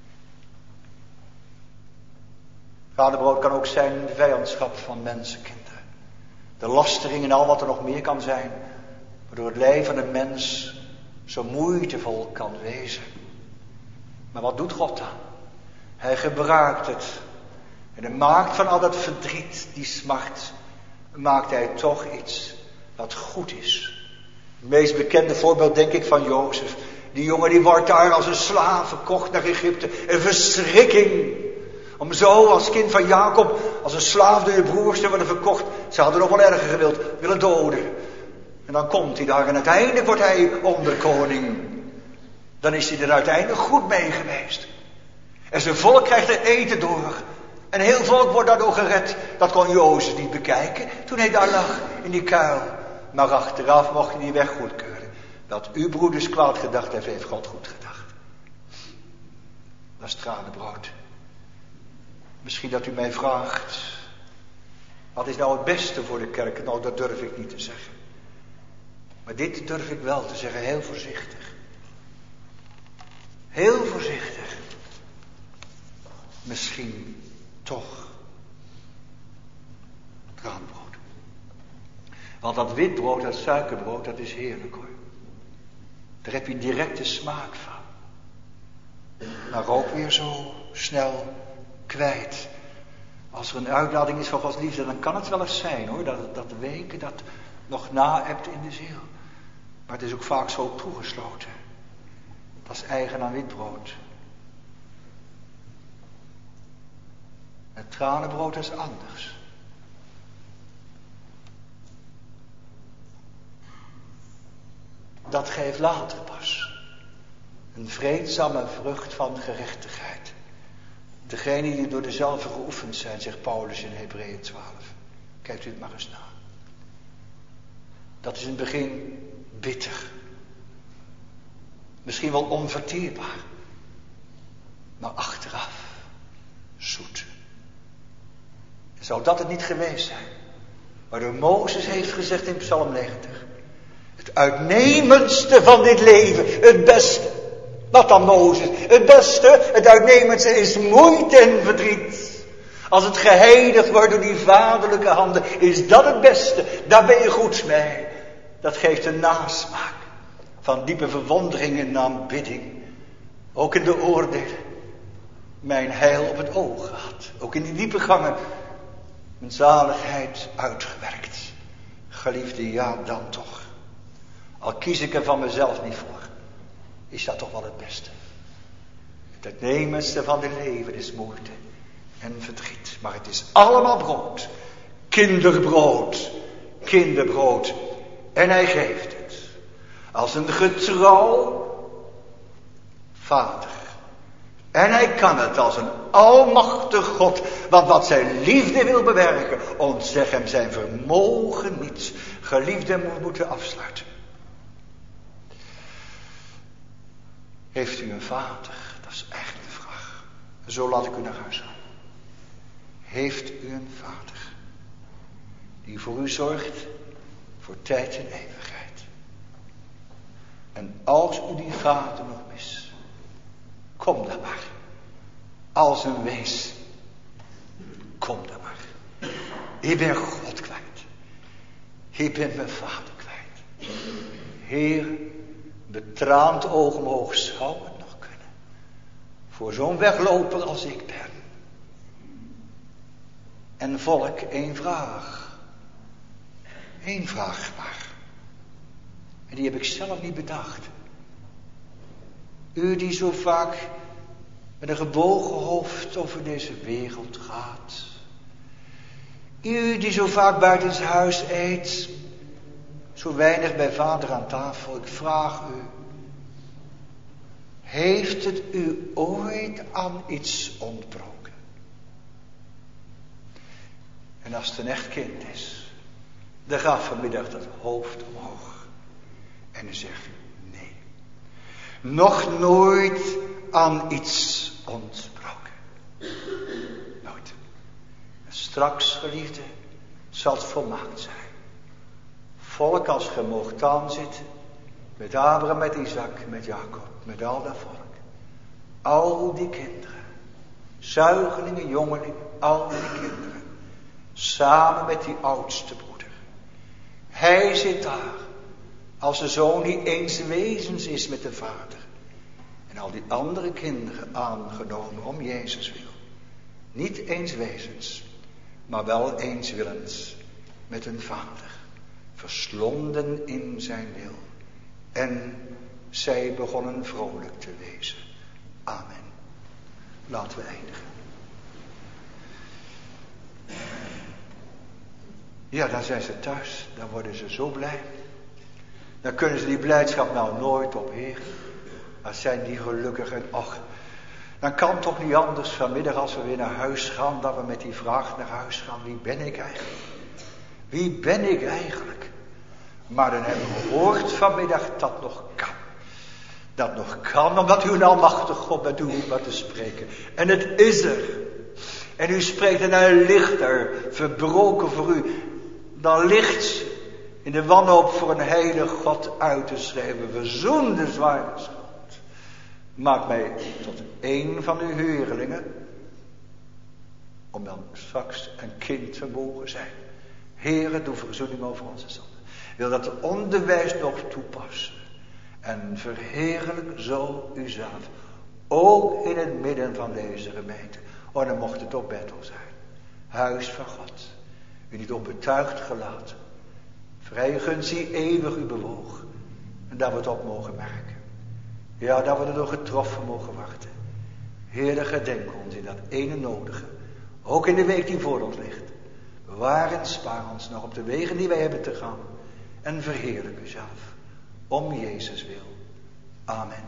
Tranenbrood kan ook zijn de vijandschap van mensenkinderen. De lastering en al wat er nog meer kan zijn, waardoor het leven van een mens zo moeitevol kan wezen. Maar wat doet God dan? Hij gebruikt het. En hij maakt van al dat verdriet, die smart, maakt hij toch iets wat goed is. Het meest bekende voorbeeld denk ik van Jozef. Die jongen die wordt daar als een slaaf verkocht naar Egypte. Een verschrikking. Om zo als kind van Jacob als een slaaf door je broers te worden verkocht. Ze hadden nog wel erger gewild, willen doden. En dan komt hij daar en uiteindelijk wordt hij onderkoning. Dan is hij er uiteindelijk goed mee geweest. En zijn volk krijgt er eten door. En heel volk wordt daardoor gered. Dat kon Jozef niet bekijken toen hij daar lag in die kuil. Maar achteraf mocht hij die weg goedkeuren. Dat uw broeders kwaad gedacht heeft, heeft God goed gedacht. Dat is tranenbrood. Misschien dat u mij vraagt, wat is nou het beste voor de kerk? Nou, dat durf ik niet te zeggen. Maar dit durf ik wel te zeggen, heel voorzichtig. Heel voorzichtig. Misschien toch tranenbrood. Want dat witbrood, dat suikerbrood, dat is heerlijk hoor. Daar heb je direct de smaak van. Maar ook weer zo snel kwijt. Als er een uitlading is van Gods liefde, dan kan het wel eens zijn hoor. Dat weken, dat nog naëbt in de ziel. Maar het is ook vaak zo toegesloten. Dat is eigen aan witbrood. Het tranenbrood is anders. Dat geeft later pas een vreedzame vrucht van gerechtigheid. Degene die door dezelfde geoefend zijn, zegt Paulus in Hebreeën 12. Kijkt u het maar eens na. Dat is in het begin bitter. Misschien wel onverteerbaar. Maar achteraf zoet. En zou dat het niet geweest zijn? Waardoor Mozes heeft gezegd in Psalm 90. Het uitnemendste van dit leven, het beste. Wat dan Mozes? Het beste, het uitnemendste is moeite en verdriet. Als het geheiligd wordt door die vaderlijke handen, is dat het beste. Daar ben je goed mee. Dat geeft een nasmaak van diepe verwondering en aanbidding. Ook in de oordelen. Mijn heil op het oog gehad. Ook in die diepe gangen. Mijn zaligheid uitgewerkt. Geliefde, ja dan toch. Al kies ik er van mezelf niet voor. Is dat toch wel het beste. Het uitnemendste van het leven is moeite en verdriet. Maar het is allemaal brood. Kinderbrood. Kinderbrood. En hij geeft het. Als een getrouw vader. En hij kan het als een almachtig God. Want wat zijn liefde wil bewerken, ontzeg hem zijn vermogen niets. Geliefde moeten afsluiten. Heeft u een vader? Dat is eigenlijk de vraag. Zo laat ik u naar huis gaan. Heeft u een vader die voor u zorgt voor tijd en eeuwigheid? En als u die vader nog mist, kom dan maar. Als een wees, kom dan maar. Ik ben God kwijt. Ik ben mijn vader kwijt. Heer, betraand oog omhoog zou het nog kunnen. Voor zo'n wegloper als ik ben. En volk, één vraag. Eén vraag maar. En die heb ik zelf niet bedacht. U die zo vaak met een gebogen hoofd over deze wereld gaat. U die zo vaak buitenshuis eet. Zo weinig bij vader aan tafel. Ik vraag u. Heeft het u ooit aan iets ontbroken? En als het een echt kind is. Dan gaat vanmiddag dat hoofd omhoog. En u zegt nee. Nog nooit aan iets ontbroken. Nooit. En straks, geliefde, zal het volmaakt zijn. Volk als ge moogt aanzitten. Met Abraham, met Isaac, met Jacob. Met al dat volk. Al die kinderen. Zuigelingen, jongelingen. Al die kinderen. Samen met die oudste broeder. Hij zit daar. Als de zoon die eens wezens is met de vader. En al die andere kinderen aangenomen om Jezus wil. Niet eens wezens. Maar wel eens willens. Met hun vader. Verslonden in zijn wil. En zij begonnen vrolijk te wezen. Amen. Laten we eindigen. Ja, dan zijn ze thuis. Dan worden ze zo blij. Dan kunnen ze die blijdschap nou nooit ophegen. Dan zijn die gelukkig. En och, dan kan het toch niet anders vanmiddag als we weer naar huis gaan, dat we met die vraag naar huis gaan. Wie ben ik eigenlijk? Wie ben ik eigenlijk? Maar dan hebben we gehoord vanmiddag dat nog kan. Dat nog kan, omdat u een almachtig God bent, u hoeft maar te spreken. En het is er. En u spreekt en hij ligt er, verbroken voor u. Dan ligt in de wanhoop voor een heilige God uit te schrijven. Verzoen de zware schuld. Maak mij tot één van uw huurlingen. Om dan straks een kind te mogen zijn. Heere, doe verzoening over onze zonden. Wil dat onderwijs nog toepassen. En verheerlijk zo uzelf. Ook in het midden van deze gemeente. Oh, dan mocht het ook Bethel zijn. Huis van God. U niet onbetuigd gelaten. Vrije gunst die eeuwig u bewoog. En dat we het op mogen merken. Ja, dat we er door getroffen mogen wachten. Heer, gedenk ons in dat ene nodige. Ook in de week die voor ons ligt. Bewaar en spaar ons nog op de wegen die wij hebben te gaan. En verheerlijk uzelf. Om Jezus wil. Amen.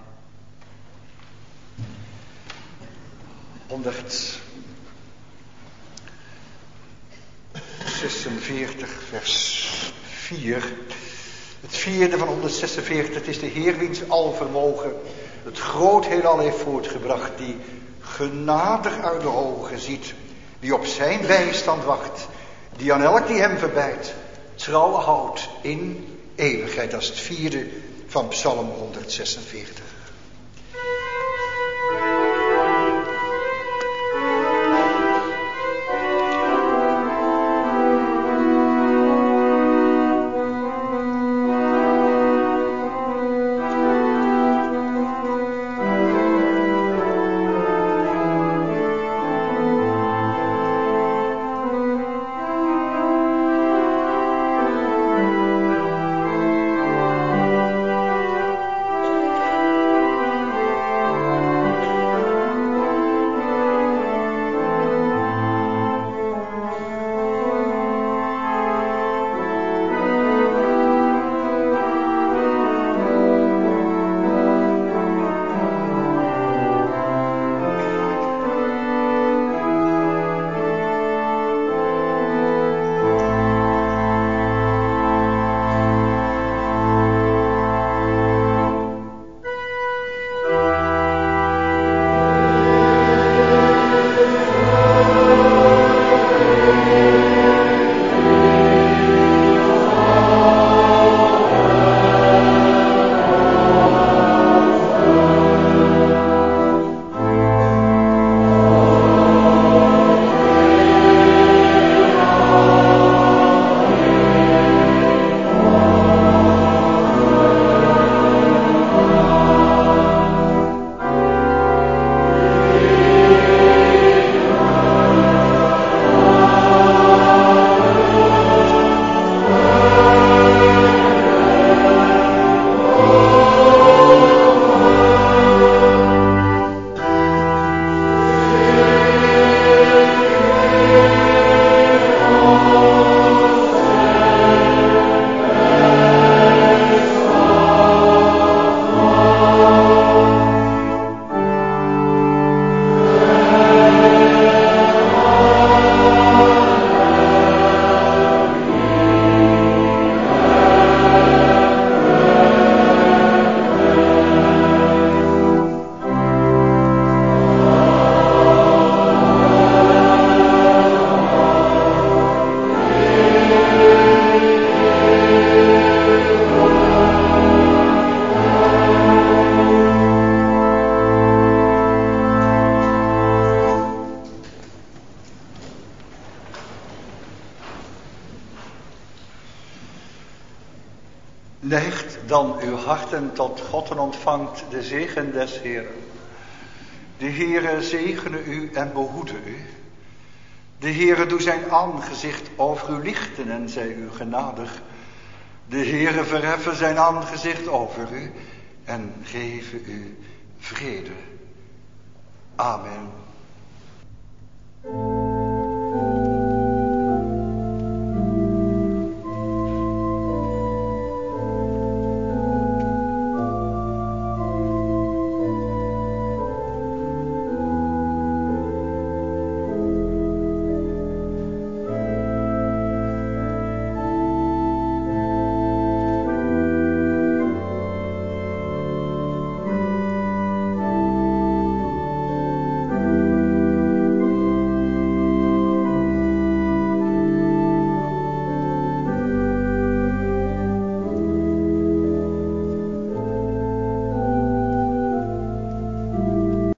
146 vers 4. Het vierde van 146, het is de Heer wiens alvermogen het groot heelal heeft voortgebracht, die genadig uit de hoge ziet, die op zijn bijstand wacht, die aan elk die hem verbijt trouw houdt in eeuwigheid. Dat is het vierde van Psalm 146. Neigt dan uw harten tot God en ontvangt de zegen des Heeren. De Heere zegene u en behoede u. De Heere doe zijn aangezicht over u lichten en zij u genadig. De Heere verheffen zijn aangezicht over u en geven u vrede. Amen.